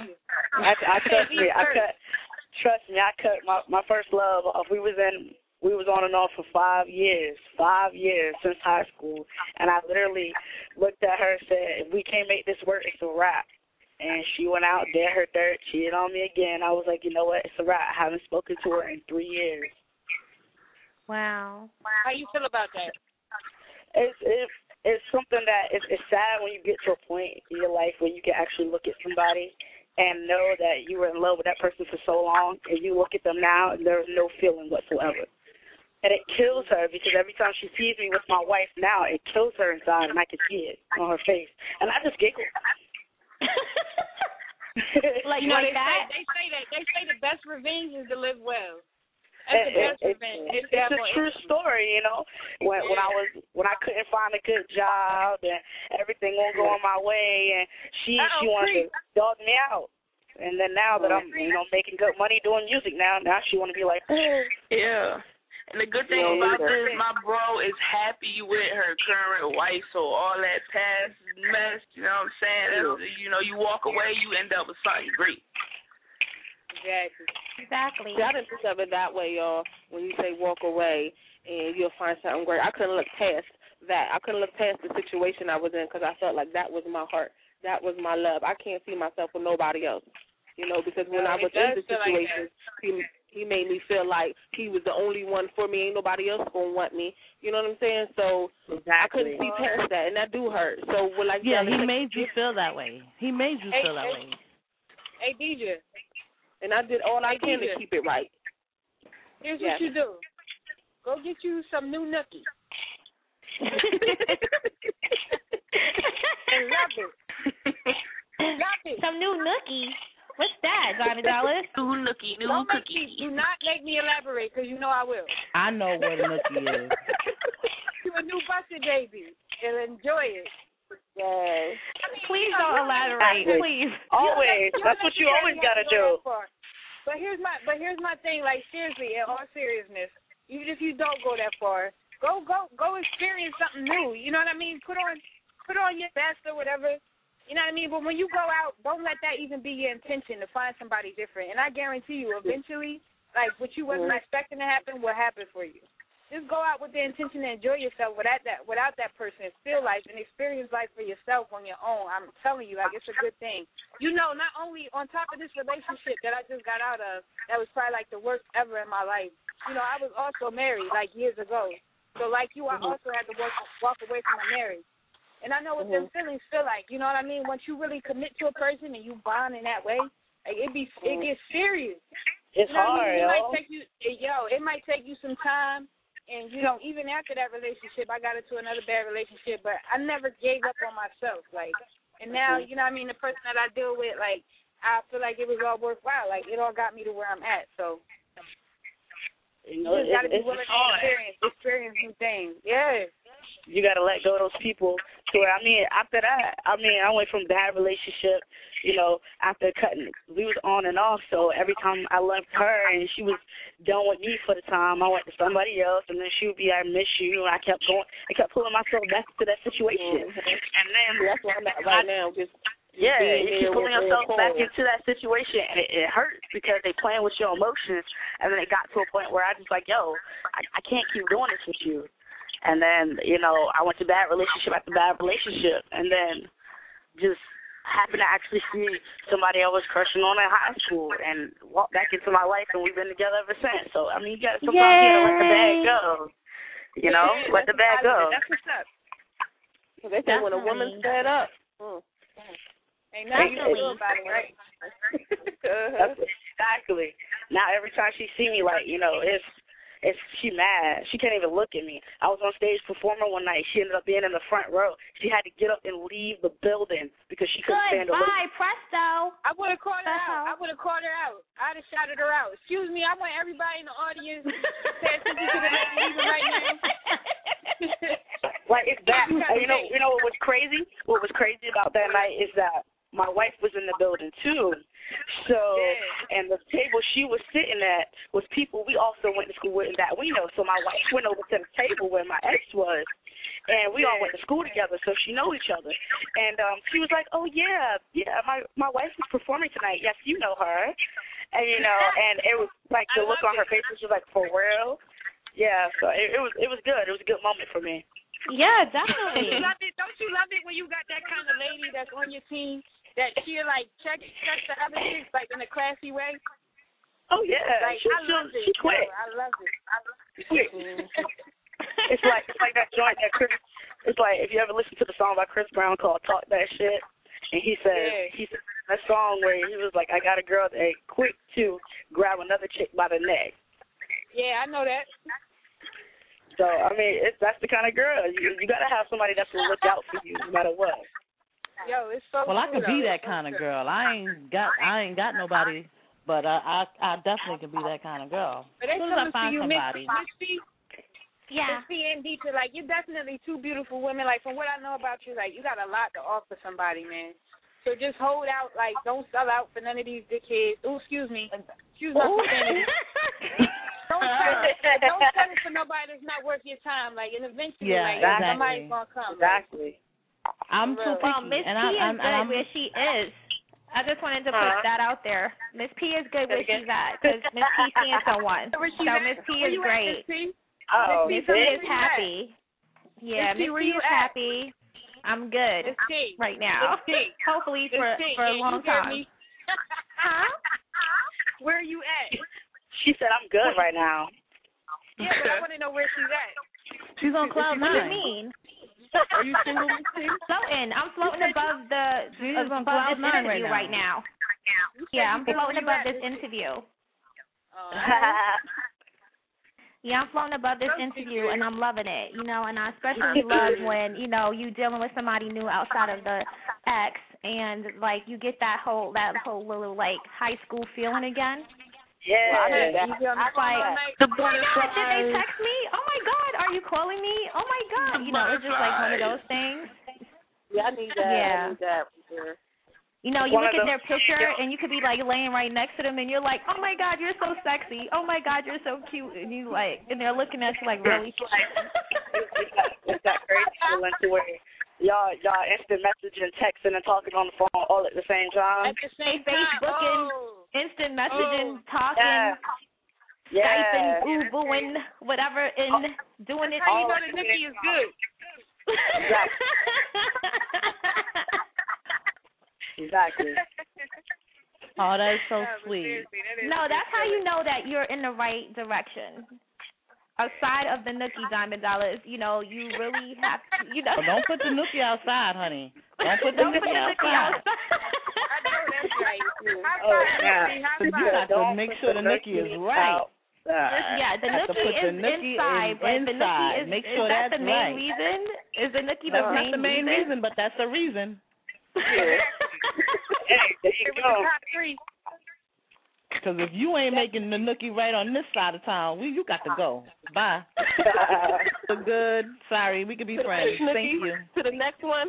Trust me, I cut my first love off. We was on and off for 5 years since high school, and I literally looked at her and said, if we can't make this work, it's a wrap. And she went out, did her dirt, cheated on me again. I was like, you know what, it's a wrap. I haven't spoken to her in 3 years. Wow. How you feel about that? It's something that it's sad when you get to a point in your life where you can actually look at somebody and know that you were in love with that person for so long, and you look at them now and there's no feeling whatsoever. And it kills her because every time she sees me with my wife now, it kills her inside, and I can see it on her face. And I just giggle. Like, you know, that? They say the best revenge is to live well. It's a true story, you know. When I couldn't find a good job and everything won't go on my way, and she wanted to dog me out. And then now that I'm, making good money doing music now she want to be like, yeah. And the good thing about this, my bro is happy with her current wife, so all that past mess, you know what I'm saying? You walk away, you end up with something great. Exactly. See, I didn't think of it that way, y'all. When you say walk away and you'll find something great, I couldn't look past that. I couldn't look past the situation I was in because I felt like that was my heart. That was my love. I can't see myself with nobody else, because when I was in the situation, he made me feel like he was the only one for me. Ain't nobody else going to want me. You know what I'm saying? So I couldn't see past that, and that do hurt. So he made you feel that way. He made you feel that way. Hey, DJ. And I did all I can to keep it right. Here's what you do. Go get you some new nookie. And love it. Love it. Some new nookie? What's that, Johnny Dallas? New nookie, new cookie. Do not make me elaborate, because you know I will. I know what a nookie is. You a new busted baby. And enjoy it. Yes. Please don't elaborate, please. Always. That's what you always got to do. But here's my thing, like, seriously, in all seriousness, even if you don't go that far, go experience something new. You know what I mean? Put on your best or whatever. You know what I mean? But when you go out, don't let that even be your intention to find somebody different. And I guarantee you, eventually, like, what you wasn't expecting to happen will happen for you. Just go out with the intention to enjoy yourself without that person. Feel life and experience life for yourself on your own. I'm telling you, like, it's a good thing. Not only on top of this relationship that I just got out of, that was probably like the worst ever in my life. I was also married like years ago. So like you, I also had to walk away from my marriage. And I know what them feelings feel like. You know what I mean? Once you really commit to a person and you bond in that way, like it gets serious. It's hard, It might take you some time. And, even after that relationship, I got into another bad relationship, but I never gave up on myself. Like, and now, you know what I mean, the person that I deal with, like, I feel like it was all worthwhile. Like, it all got me to where I'm at. So, you just got to be willing to experience new things. Yeah. You got to let go of those people to where, after that, I went from bad relationship, after cutting, we was on and off, so every time I left her and she was done with me for the time, I went to somebody else, and then she would be, I miss you, and I kept pulling myself back to that situation. And then that's where I'm at right now, just you keep pulling yourself back into that situation, and it hurts because they playing with your emotions, and then it got to a point where I just like, I can't keep doing this with you. And then, I went to bad relationship after bad relationship, and then just happened to actually see somebody I was crushing on in high school and walked back into my life, and we've been together ever since. So, you got to sometimes let the bag go. Let the bag go. That's what's up. So they say when a woman's fed up. Ain't nothing you can do about it, right? Exactly. Now, every time she see me, like, she mad. She can't even look at me. I was on stage performing one night. She ended up being in the front row. She had to get up and leave the building because she couldn't stand the wait. Goodbye, presto. I would have called her out. I'd have shouted her out. Excuse me, I want everybody in the audience to pay attention to the lady leaving right now. Like, it's that. You know what was crazy? What was crazy about that night is that my wife was in the building too. So, and the table she was sitting at was people we also went to school with that we know. So my wife went over to the table where my ex was, and we all went to school together, so she know each other. And she was like, "Oh yeah, my wife is performing tonight. Yes, you know her." And and it was like the look on her face was just like, "For real?" Yeah. So it was good. It was a good moment for me. Yeah, definitely. Don't you love it when you got that kind of lady that's on your team? That she'll, like, check the other chicks, like, in a classy way? Oh, yeah. Like, I love it. She quit. I love it. It's like that joint that Chris, it's like, if you ever listen to the song by Chris Brown called Talk That Shit, and he said that song where he was like, I got a girl that quick to grab another chick by the neck. Yeah, I know that. So, that's the kind of girl. You got to have somebody that's going to look out for you no matter what. Yo, it's so well, I could true, be that kind of girl. I ain't got nobody But I definitely can be that kind of girl. But As they soon as I coming to find you, somebody. Miss P. Yeah. Miss P and Dietrich, like, you're definitely two beautiful women. Like, from what I know about you, like, you got a lot to offer somebody, man. So just hold out, like, don't sell out for none of these dickheads. Oh, excuse me. Excuse my profanity. Don't settle for nobody that's not worth your time. Like, and eventually, somebody's gonna come. Exactly. I'm too picky. Well, Miss P is good where she is. I just wanted to put that out there. Miss P is good where she's at because Miss P seeing someone. So Miss P is great. Miss P is happy. Yeah, Miss P is happy. I'm good right now. Hopefully for a long time. Huh? Where are you at? She said I'm good right now. Yeah, but I want to know where she's at. She's on cloud 9. What do you mean? Are you single, Miss P? Floating. I'm floating above She's on above cloud this 9 interview right now. Yeah, I'm floating above this interview. Yeah, I'm floating above this interview, and I'm loving it, you know, and I especially love when, you know, you dealing with somebody new outside of the ex, and, like, you get that whole little, like, high school feeling again. Yeah. It's like, oh, my God, did they text me? Oh, my God, are you calling me? Oh, my God. You know, it's just, like, one of those things. Yeah, I need that. Yeah. I need that for sure. You know, you look at their picture, and you could be, like, laying right next to them, and you're like, oh, my God, you're so sexy. Oh, my God, you're so cute. And you, like, and they're looking at you like, really? It's that crazy feeling to where y'all instant messaging, texting, and talking on the phone all at the same time. At the same Facebooking, instant messaging, talking, Yeah. Skyping, Uber-ing, whatever, and doing it. That's how you know the Nikki is good. Exactly. Oh, that is so sweet. No, that's how you know that you're in the right direction. Aside of the Nookie Diamond Dollars, you know, you really have to, you know. Well, don't put the Nookie outside, honey. Don't put the Nookie outside. I know that's right. Oh, yeah. You got to make sure the Nookie is right. Yeah, the Nookie is inside, but the Nookie is, make sure is that that's the main right. reason? Is the Nookie That's the not the main reason, but that's the reason. Hey, there you go. Because if you ain't making the Nookie right on this side of town, you got to go. Bye. So good. Sorry, we could be friends. Thank you. To the next one.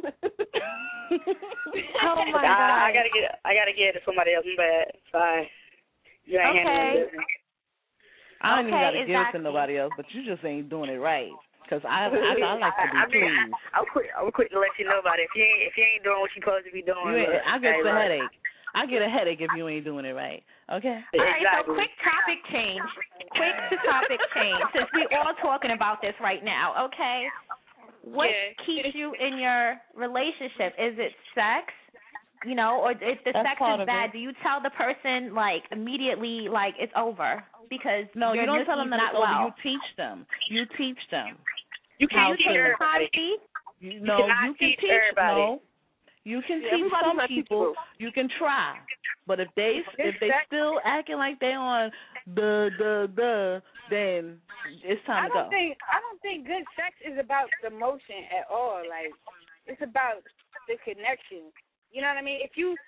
Oh my God. I gotta get it to somebody else. Bad. Sorry. You ain't handling it. I don't even gotta give it to nobody else, but you just ain't doing it right. Because I like to be pleased. I'm quick to let you know about it. If you ain't doing what you're supposed to be doing, I get a headache. I get a headache if you ain't doing it right. Okay? All right, so quick topic change. Since we're all talking about this right now, okay? What keeps you in your relationship? Is it sex? You know, or if the sex is bad, do you tell the person, like, immediately, like, it's over? Because no, you don't tell them that it's over. Well. You teach them. You can't teach everybody. You can teach everybody. No, you can teach some people. You can try, but if they still acting like they on then it's time to go. I don't think good sex is about the motion at all. Like, it's about the connection. You know what I mean? If you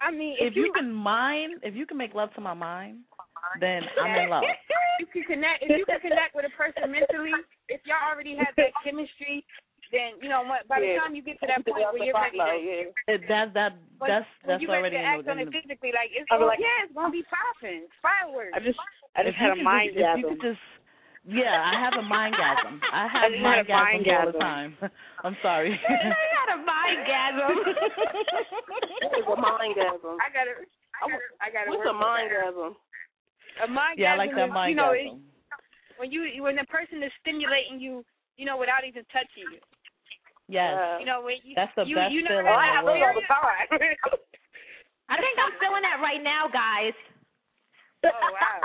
can make love to my mind, then I'm in love. If you can connect with a person mentally, if y'all already have that chemistry, then you know what? By the time you get to that point where you're ready to, that's already to act on it physically, like it's gonna be popping, fireworks. I just had a mindgasm. I have a mindgasm. I have mindgasm all the time. I'm sorry. You had a mindgasm. What is a mindgasm? I got it. What's a mindgasm? A mindgasm. Yeah, I like that mindgasm. When the person is stimulating you, you know, without even touching you. Yes. You know, when that's the best feeling in the world. world. I think I'm feeling that right now, guys. Oh, wow.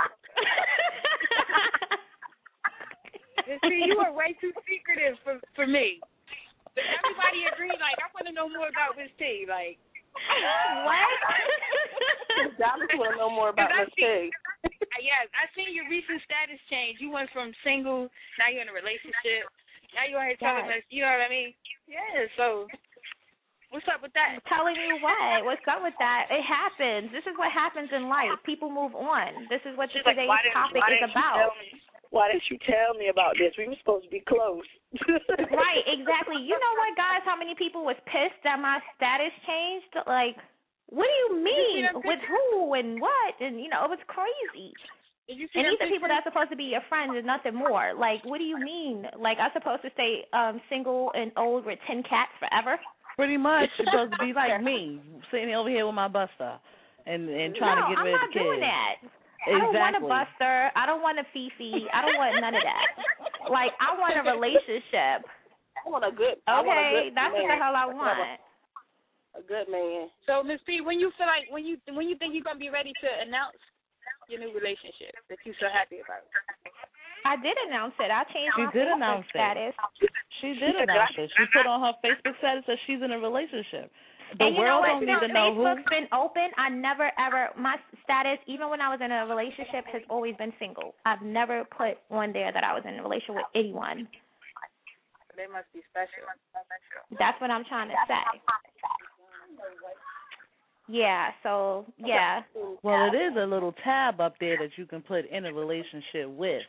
See, you are way too secretive for me. But everybody agreed, like, I want to know more about Miss T. Like, what? Dallas want to know more about Miss T. Yes, I seen your recent status change. You went from single, now you're in a relationship. Now you're here telling us, you know what I mean? Yeah, so What's up with that? I'm telling you what. What's up with that? It happens. This is what happens in life. People move on. This is what today's topic is about. Why didn't you tell me about this? We were supposed to be close. Right, exactly. You know what, guys? How many people was pissed that my status changed? Like, what do you mean? With who and what? And, you know, it was crazy. Did you see and these are pictures? people that's supposed to be your friends and nothing more. Like, what do you mean? Like, I'm supposed to stay single and old with 10 cats forever? Pretty much. It's supposed to be like me, sitting over here with my buster and trying to get rid of the kids. No, I'm not doing that. Exactly. I don't want a buster. I don't want a Fifi. I don't want none of that. Like, I want a relationship. I want a good. Okay, that's what the hell I want. A good man. So, Miss P, when you feel like when you think you're gonna be ready to announce your new relationship that you're so happy about? I did announce it. I changed my Facebook status. She did announce it. She put on her Facebook status that she's in a relationship. The and you world know what? don't need to know Facebook's been open. I never ever my status, even when I was in a relationship, has always been single. I've never put on there that I was in a relationship with anyone. They must be special. That's what I'm trying to say. Yeah. So yeah. Well, it is a little tab up there that you can put in a relationship with.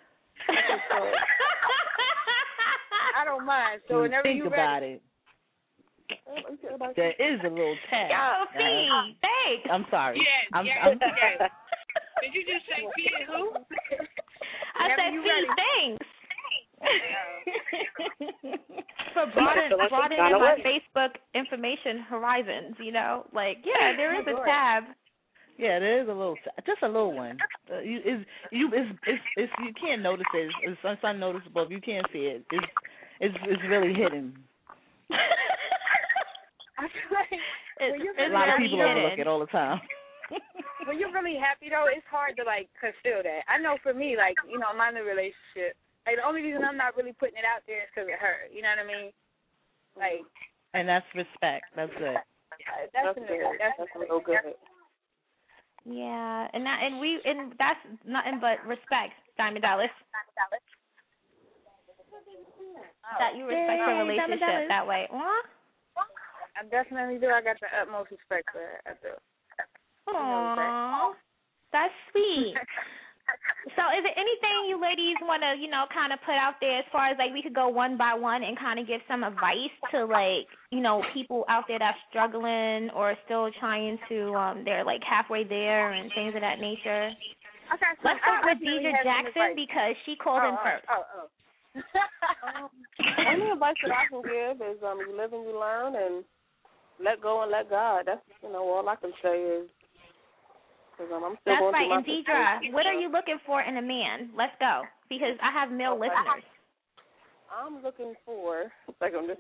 I don't mind. So whenever think you about ready. it. There is a little tab. Yo, Fee, thanks. I'm sorry. Yes, I'm Did you just say Fee and who? I said Fee, thanks. For broadening my Facebook information horizons, you know? Like, yeah, there is a tab. Yeah, there is a little, just a little one. You can't notice it. It's unnoticeable. If you can't see it, it's really hidden. I feel like a lot of people overlook it all the time. When you're really happy, though, it's hard to, like, conceal that. I know for me, like, you know, my new relationship, like, the only reason I'm not really putting it out there is because of her. You know what I mean? Like. And that's respect. That's good. That's real good. Yeah, and that's nothing but respect, Diamond Dallas. That you respect your relationship that way. I definitely do. I got the utmost respect for her. I do. Aww, that's sweet. So is there anything you ladies want to, you know, kind of put out there as far as, like, we could go one by one and kind of give some advice to, like, you know, people out there that's struggling or still trying to, they're, like, halfway there and things of that nature? Okay, so let's start with Deidre Jackson because she called in first. Only advice that I can give is you live and you learn and let go and let God. That's, you know, all I can say is, because I'm still going through my That's right. And Deidre, what are you looking for in a man? Let's go, because I have male listeners. I'm looking for, I'm looking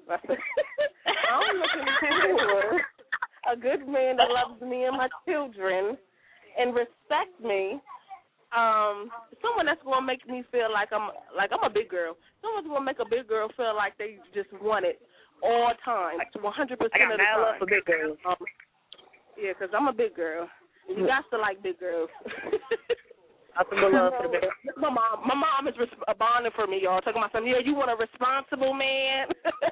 for a good man that loves me and my children and respects me. Someone that's gonna make me feel like I'm a big girl. Someone's gonna make a big girl feel like they just want it all time, 100% of the time. I got love for big girls. Yeah, because I'm a big girl. You got to like big girls. Nothing but love for the big. My mom is bonding for me, y'all. Talking about something. Yeah, you want a responsible man.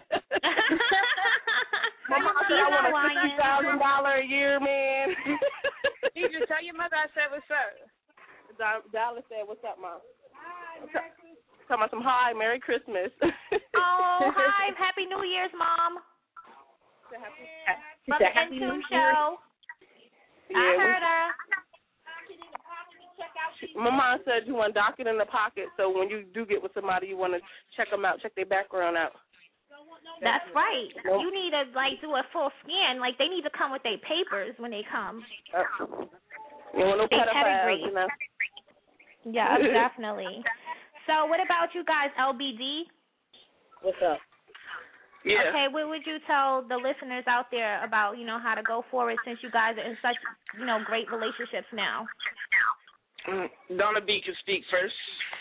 My mom said I want a $50,000 a year man. You just tell your mother I said what's up. Dallas said, "What's up, Mom?" Talking about some hi, Merry Christmas. Oh, hi, Happy New Year's, Mom. From the N2 show. Yeah, I heard her. My mom said you want to dock it in the pocket, so when you do get with somebody, you want to check them out, check their background out. That's right. You need to, like, do a full scan. Like, they need to come with their papers when they come. You want no pedophiles, you know? Yeah, definitely. So what about you guys, LBD? What's up? Yeah. Okay, what would you tell the listeners out there about, you know, how to go forward since you guys are in such, you know, great relationships now? Donna B can speak first.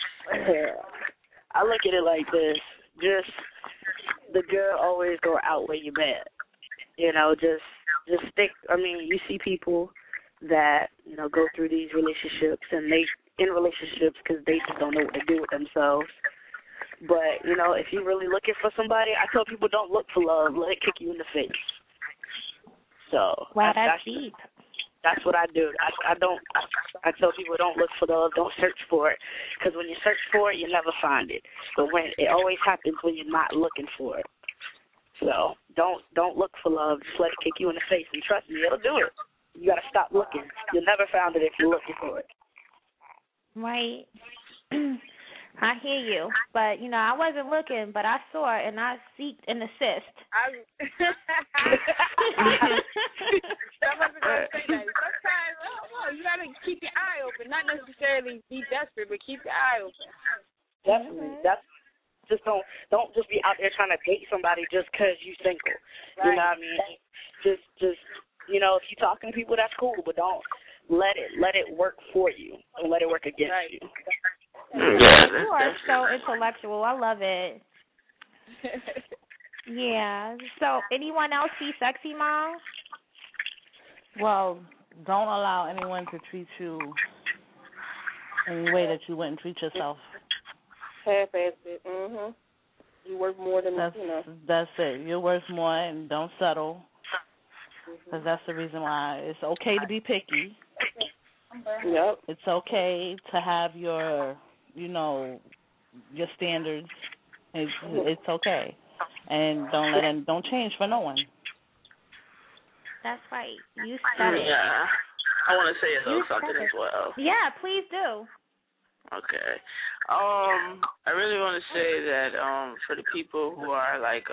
I look at it like this. Just the girl always go outweigh your bad. You know, just stick. I mean, you see people that, you know, go through these relationships and they in relationships because they just don't know what to do with themselves. But, you know, if you're really looking for somebody, I tell people don't look for love. Let it kick you in the face. Wow, that's deep. That's what I do. I tell people don't look for love, don't search for it, because when you search for it, you never find it. But when it always happens when you're not looking for it. So don't look for love. Just let it kick you in the face, and trust me, it'll do it. You gotta stop looking. You'll never find it if you're looking for it. Right. I hear you, but I wasn't looking, but I saw it and I seeked an assist. I was gonna say that. Sometimes, you gotta keep your eye open, not necessarily be desperate, but keep your eye open. Definitely. Don't just be out there trying to date somebody just because you're single. Right. You know what I mean? Just if you're talking to people, that's cool, but don't let it work for you. Don't let it work against you. You are so intellectual. I love it. Yeah. So, anyone else see Sexy Mom? Well, don't allow anyone to treat you in a way that you wouldn't treat yourself. Half-assed it. Mhm. You work more than That's it. You're worth more, and don't settle. Because that's the reason why it's okay to be picky. Yep. It's okay to have your standards. It's okay, and don't change for no one. That's right. You said it. Yeah, I want to say a little something as well. Yeah, please do. Okay. I really want to say that for the people who are like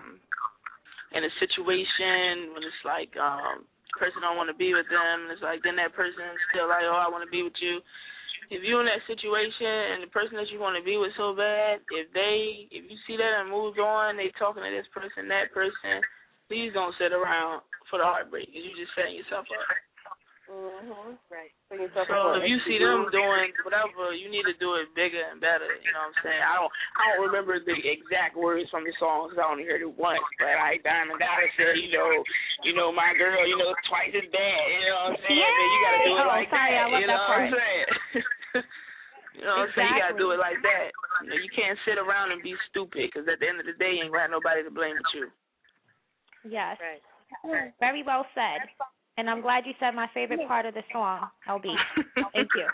in a situation when it's like person don't want to be with them, and it's like then that person's still like, oh, I want to be with you. If you're in that situation and the person that you want to be with so bad, if you see that and moves on, they talking to this person, that person, please don't sit around for the heartbreak because you're just setting yourself up. Mhm. Right. So if you see them doing whatever, you need to do it bigger and better. You know what I'm saying? I don't remember the exact words from the song because I only heard it once. But Diamond Dallas said, my girl, twice as bad. You know what I'm saying? Yeah. Then you gotta do it like sorry, that. I love you that know part. what I'm saying? You know what I'm saying? You gotta do it like that. You can't sit around and be stupid because at the end of the day, you ain't gonna have nobody to blame but you. Yes. Right. Very well said. And I'm glad you said my favorite part of the song, LB. Thank you.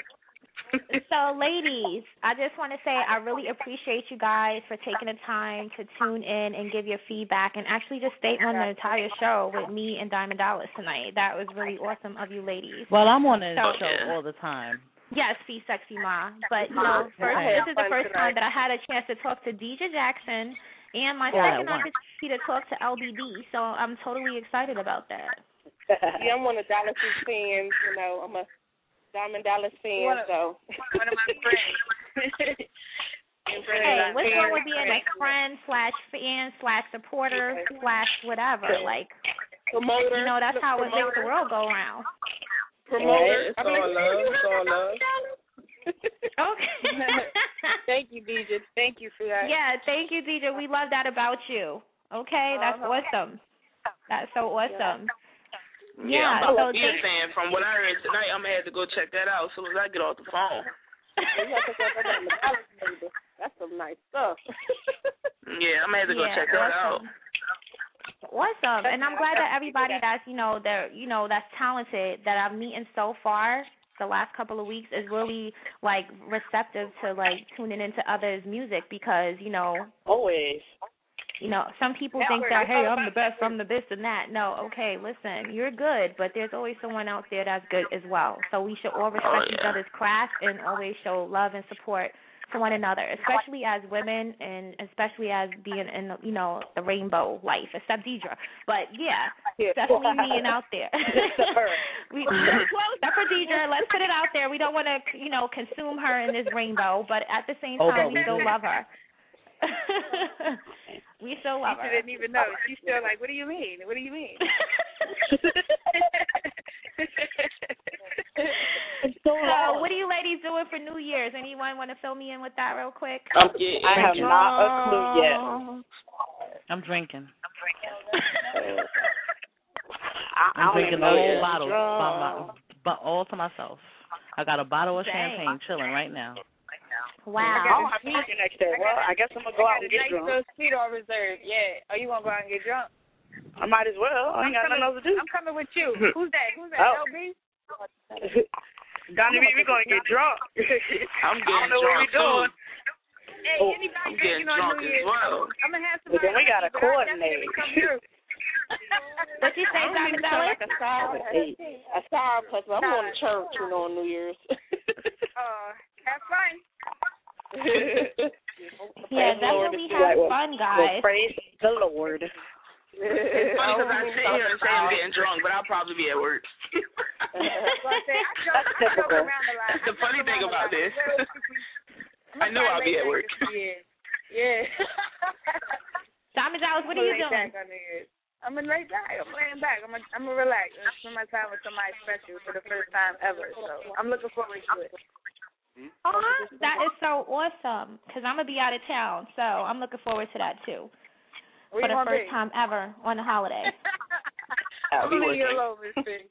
So, ladies, I just want to say I really appreciate you guys for taking the time to tune in and give your feedback and actually just stay on the entire show with me and Diamond Dallas tonight. That was really awesome of you ladies. Well, I'm on the show all the time. Yes, see Sexy Ma. But, this is the first time that I had a chance to talk to Deja Jackson and my second opportunity to talk to LBD. So I'm totally excited about that. Yeah, I'm one of Dallas' fans. I'm a Diamond Dallas fan. So one of my friends. Hey, what's wrong with being a friend/fan/supporter/whatever? Like, promoter. That's how it makes the world go around. Promoter. It's all love. It's all love. Okay. Thank you, Deja. Thank you for that. Yeah, thank you, Deja. We love that about you. Okay, that's awesome. That's so awesome. Yeah, I'm about to be a fan. From what I heard tonight, I'm gonna have to go check that out as soon as I get off the phone. That's some nice stuff. Yeah, I'm gonna have to go check that out. Awesome, and I'm glad that everybody that's that's talented that I'm meeting so far the last couple of weeks is really like receptive to like tuning into others' music because always. Some people think that, hey, I'm the best, I'm the this and that. No, okay, listen, you're good, but there's always someone out there that's good as well. So we should all respect each other's craft and always show love and support to one another, especially as women and especially as being in, the rainbow life, except Deidre. But, definitely being out there. Except for Deidre, let's put it out there. We don't want to, consume her in this rainbow, but at the same time, we still love her. We still love her. She didn't even know. She's still like, what do you mean? What do you mean? So, what are you ladies doing for New Year's? Anyone want to fill me in with that real quick? I have not a clue yet. I'm drinking. I'm drinking the whole bottle, but all to myself. I got a bottle of champagne chilling right now. Wow. I'm next day. Well, I guess I'm gonna go out and get drunk. Nice Sweet or reserved. Yeah. Are you gonna go out and get drunk? I might as well. I ain't got nothing else to do. I'm coming with you. Who's that? Oh. LB? Donnie B, we gonna get drunk. I'm I don't know what we doing. Hey, anybody I'm getting drinking on drunk New as Year's? well. I'm gonna have some. But then we gotta coordinate. What you say, I don't Dr. even feel Bella? like a sour puss, but I'm going to church, on New Year's. Have fun. Yeah, definitely have fun, guys. Well, praise the Lord. It's funny because I sit here and say I'm getting drunk, but I'll probably be at work. That's the funny thing about this. I know I'll be at work. Yeah. Diamond Dallas, what are you doing? I'm gonna lay back. I'm laying back. I'm gonna relax and spend my time with somebody special for the first time ever. So I'm looking forward to it. That is so awesome. Because I'm gonna be out of town, so I'm looking forward to that too. For the first time ever on a holiday. I'll be Leave you working. alone, Miss P.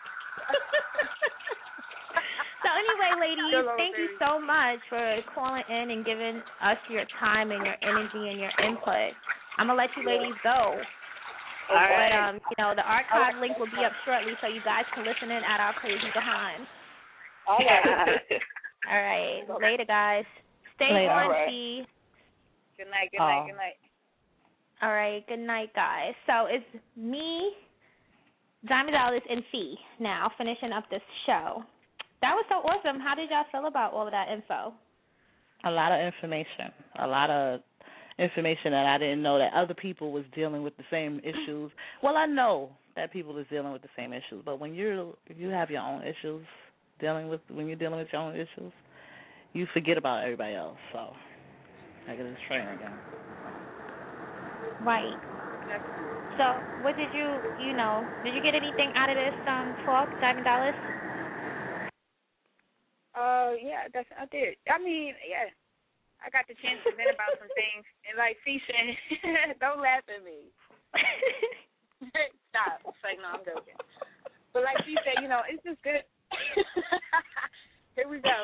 So anyway, ladies, thank you so much for calling in and giving us your time and your energy and your input. I'm gonna let you ladies go. All right. But the archive link will be up shortly, so you guys can listen in at our crazy behind. All right. All right, later, guys. Stay Later. on, Right. T. Good night. Good night. Good night. All right, good night, guys. So it's me, Diamond Dallas, and Fee now finishing up this show. That was so awesome. How did y'all feel about all of that info? A lot of information. A lot of information that I didn't know that other people was dealing with the same issues. Well, I know that people is dealing with the same issues, but when you have your own issues when you're dealing with your own issues, you forget about everybody else. So I get this train again. Right. So what did did you get anything out of this talk, Diamond Dallas? Yeah, I did. I mean, yeah. I got the chance to vent about some things. And like Fee said, don't laugh at me. Stop. It's like, no, I'm joking. But like Fee said, it's just good. Here we go.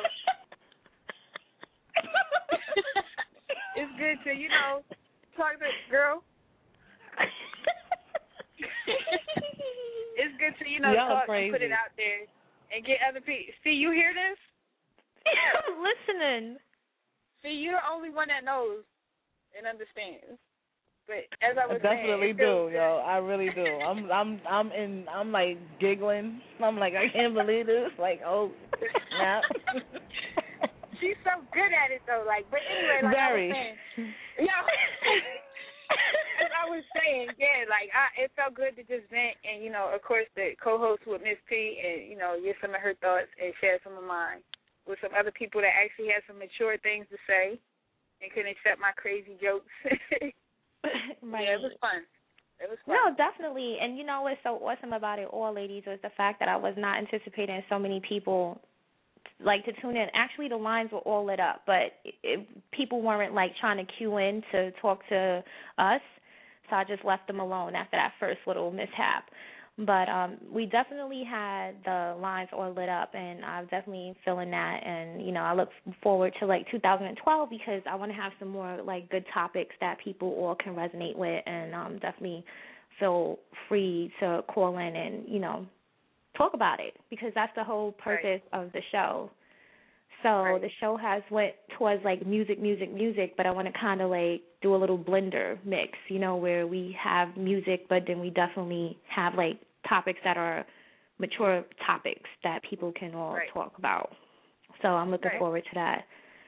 It's good to, talk to girl. It's good to, talk and put it out there and get other people. See, you hear this? I'm listening. See, you're the only one that knows and understands. But as I was definitely saying, yo. I really do. I'm like giggling. I'm like, I can't believe this. Like, oh, snap. She's so good at it though. Like, but anyway, like Very. I was saying, as I was saying, yeah, like it felt good to just vent and of course the co-host with Miss P and get some of her thoughts and share some of mine with some other people that actually had some mature things to say and couldn't accept my crazy jokes. Right. Yeah, it was fun. It was fun. No, definitely. And what's so awesome about it all, ladies, was the fact that I was not anticipating so many people to tune in. Actually, the lines were all lit up, but people weren't trying to queue in to talk to us, so I just left them alone after that first little mishap. But we definitely had the lines all lit up, and I'm definitely feeling that. And, I look forward to, 2012 because I want to have some more, good topics that people all can resonate with and definitely feel free to call in and, talk about it because that's the whole purpose of the show. So the show has went towards, music, but I want to kind of, do a little blender mix, where we have music, but then we definitely have, topics that are mature topics that people can all talk about. So I'm looking forward to that.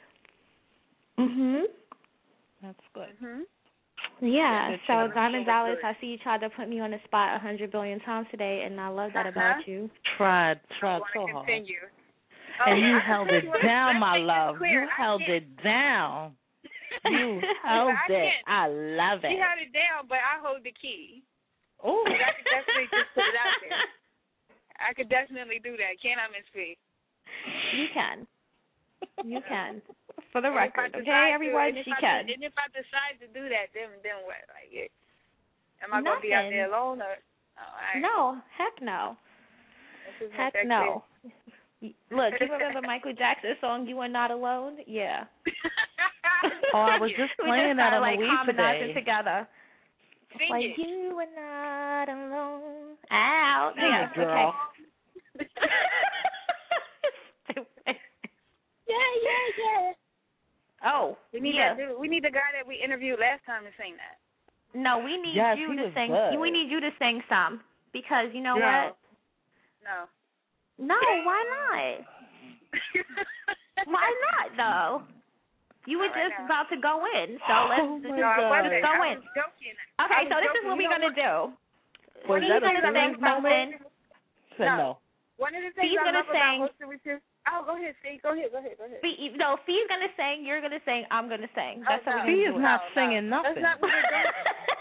That's good. Yeah, so Diamond Dallas, I see you tried to put me on the spot 100 billion times today, and I love that about you. Tried so hard. And you held it down, my love. You held it down. You held it. I love it. She held it down, but I hold the key. Oh. I could definitely just put it out there. I could definitely do that. Can I, Miss P? You can. You can. For the record, okay, everyone, she can. And if I decide to do that, then what? Am I going to be out there alone? Or? No, heck no. Heck no. Look, you remember Michael Jackson's song, You Are Not Alone? Yeah. Oh, I was just playing that on the Wii today. Together. Sing like it. you are not alone. Out. Yeah, girl. Okay. Stupid. Yeah. Oh, We need yeah. we need the guy that we interviewed last time to sing that. No, we need Yes, you he to was sing. good. We need you to sing some because you know No. what? No. No, why not? Why not though? You were Not right just now. about to go in, so let's Oh my No, I wasn't. God. go I in. was joking. Okay, I so was this is joking. what You we're know gonna do. Was He's that a gonna sing serious moment? something. Said no. One of the things He's I gonna love about sing. hosting with you. Oh, go ahead, Steve. Go ahead. No, Fee's gonna sing. You're gonna sing. I'm gonna sing. That's Oh, what no. we're He gonna is do. not No, singing That's nothing. not what we're doing.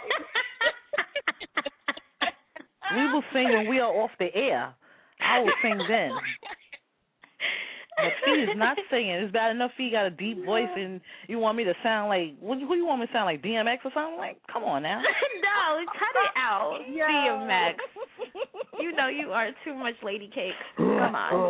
We will sing when we are off the air. I will sing then. But Fee is not singing. It's bad enough Fee got a deep voice, and you want me to sound like who you want me to sound like, DMX or something? Like, come on now. No, cut it out, Yo. DMX. You know you are too much lady cake. Come on.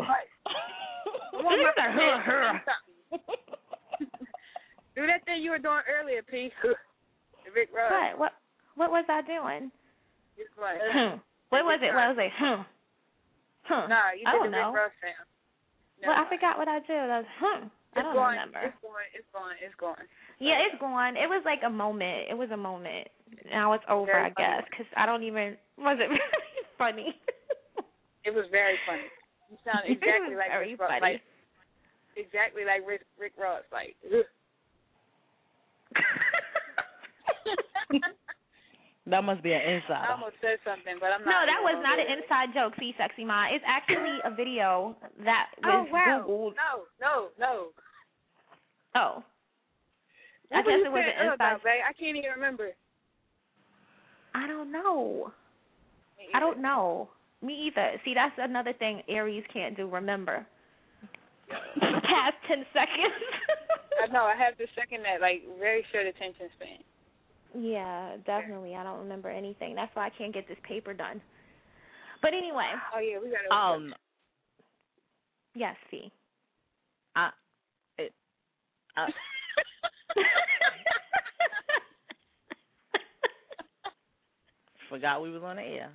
Do that thing you were doing earlier, P. Rick Ross. What was I doing? It's like, What was it? What was it? Nah, you I did don't the know. Rick Ross sound. Well, I forgot what I did. I was, I don't remember. It's going. Yeah, it's gone. It was like a moment. It was a moment. Now it's over, Very I guess, because I don't even. Was it really funny? It was very funny. You sound exactly like very Rick Ross. funny. Like, exactly like Rick Ross. Like. That must be an I insider. almost said something, but I'm not. No, that was not an inside joke, see, Sexy Ma. It's actually a video that was Googled. No. Oh. I What guess were you it was saying an inside. about, babe? I can't even remember. I don't know. I don't know. Me either. See, that's another thing Aries can't do, remember. Past 10 seconds. I know. I have to second that, like, very short attention span. Yeah, definitely. I don't remember anything. That's why I can't get this paper done. But anyway. Oh, yeah, we got to. Yes, Fee. Forgot we was on the air.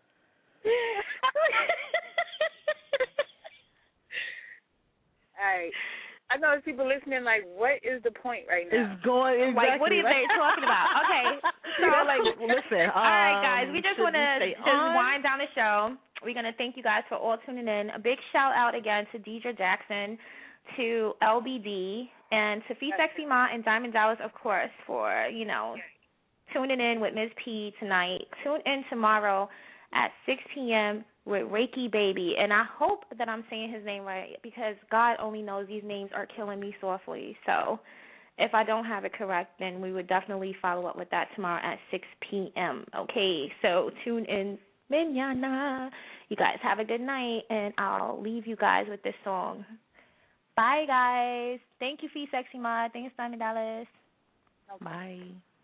All right. I know there's people listening like, what is the point right now? It's going exactly. Like, what are they talking about? Okay. So, like, listen. all right, guys. We just want to just on? wind down the show. We're going to thank you guys for all tuning in. A big shout out again to Deidre Jackson, to LBD, and to Fee Sexy Ma and Diamond Dallas, of course, for, tuning in with Ms. P tonight. Tune in tomorrow at 6 p.m. with Reiki Baby. And I hope that I'm saying his name right because God only knows these names are killing me softly. So if I don't have it correct, then we would definitely follow up with that tomorrow at 6 p.m. Okay, so tune in. Mañana. You guys have a good night, and I'll leave you guys with this song. Bye, guys. Thank you, Fee Sexy Ma. Thanks, Diamond Dallas. Bye.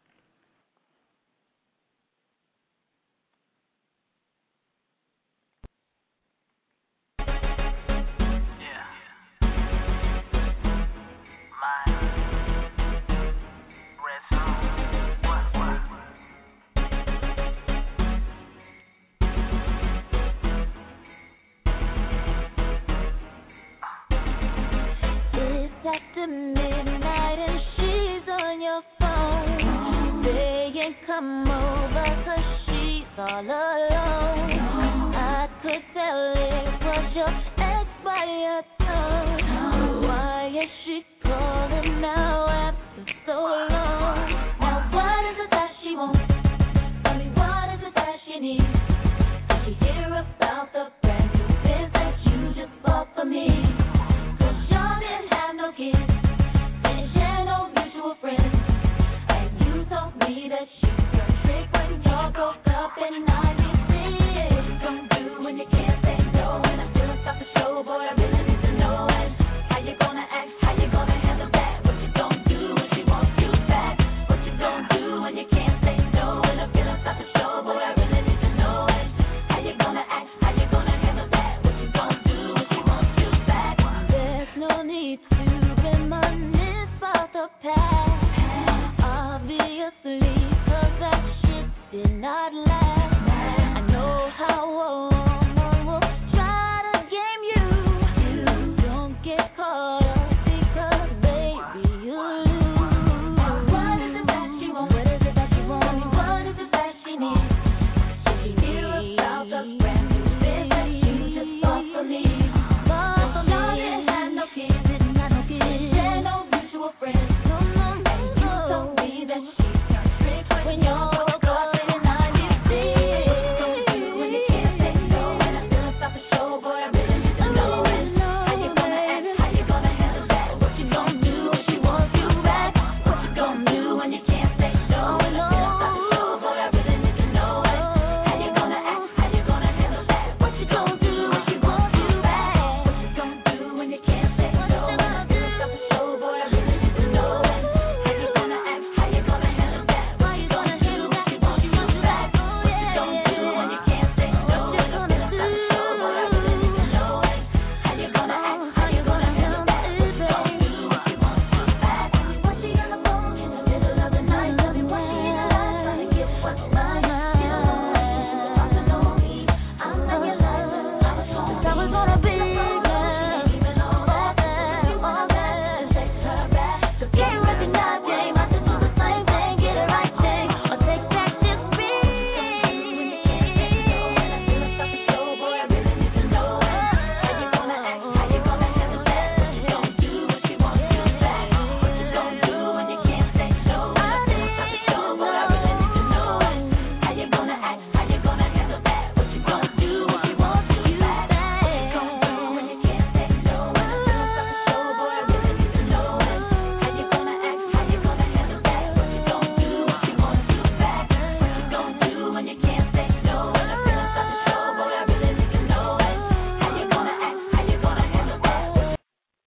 After midnight and she's on your phone, saying come over 'cause she's all alone. I could tell it was your ex by your tongue. Why is she calling now after so long?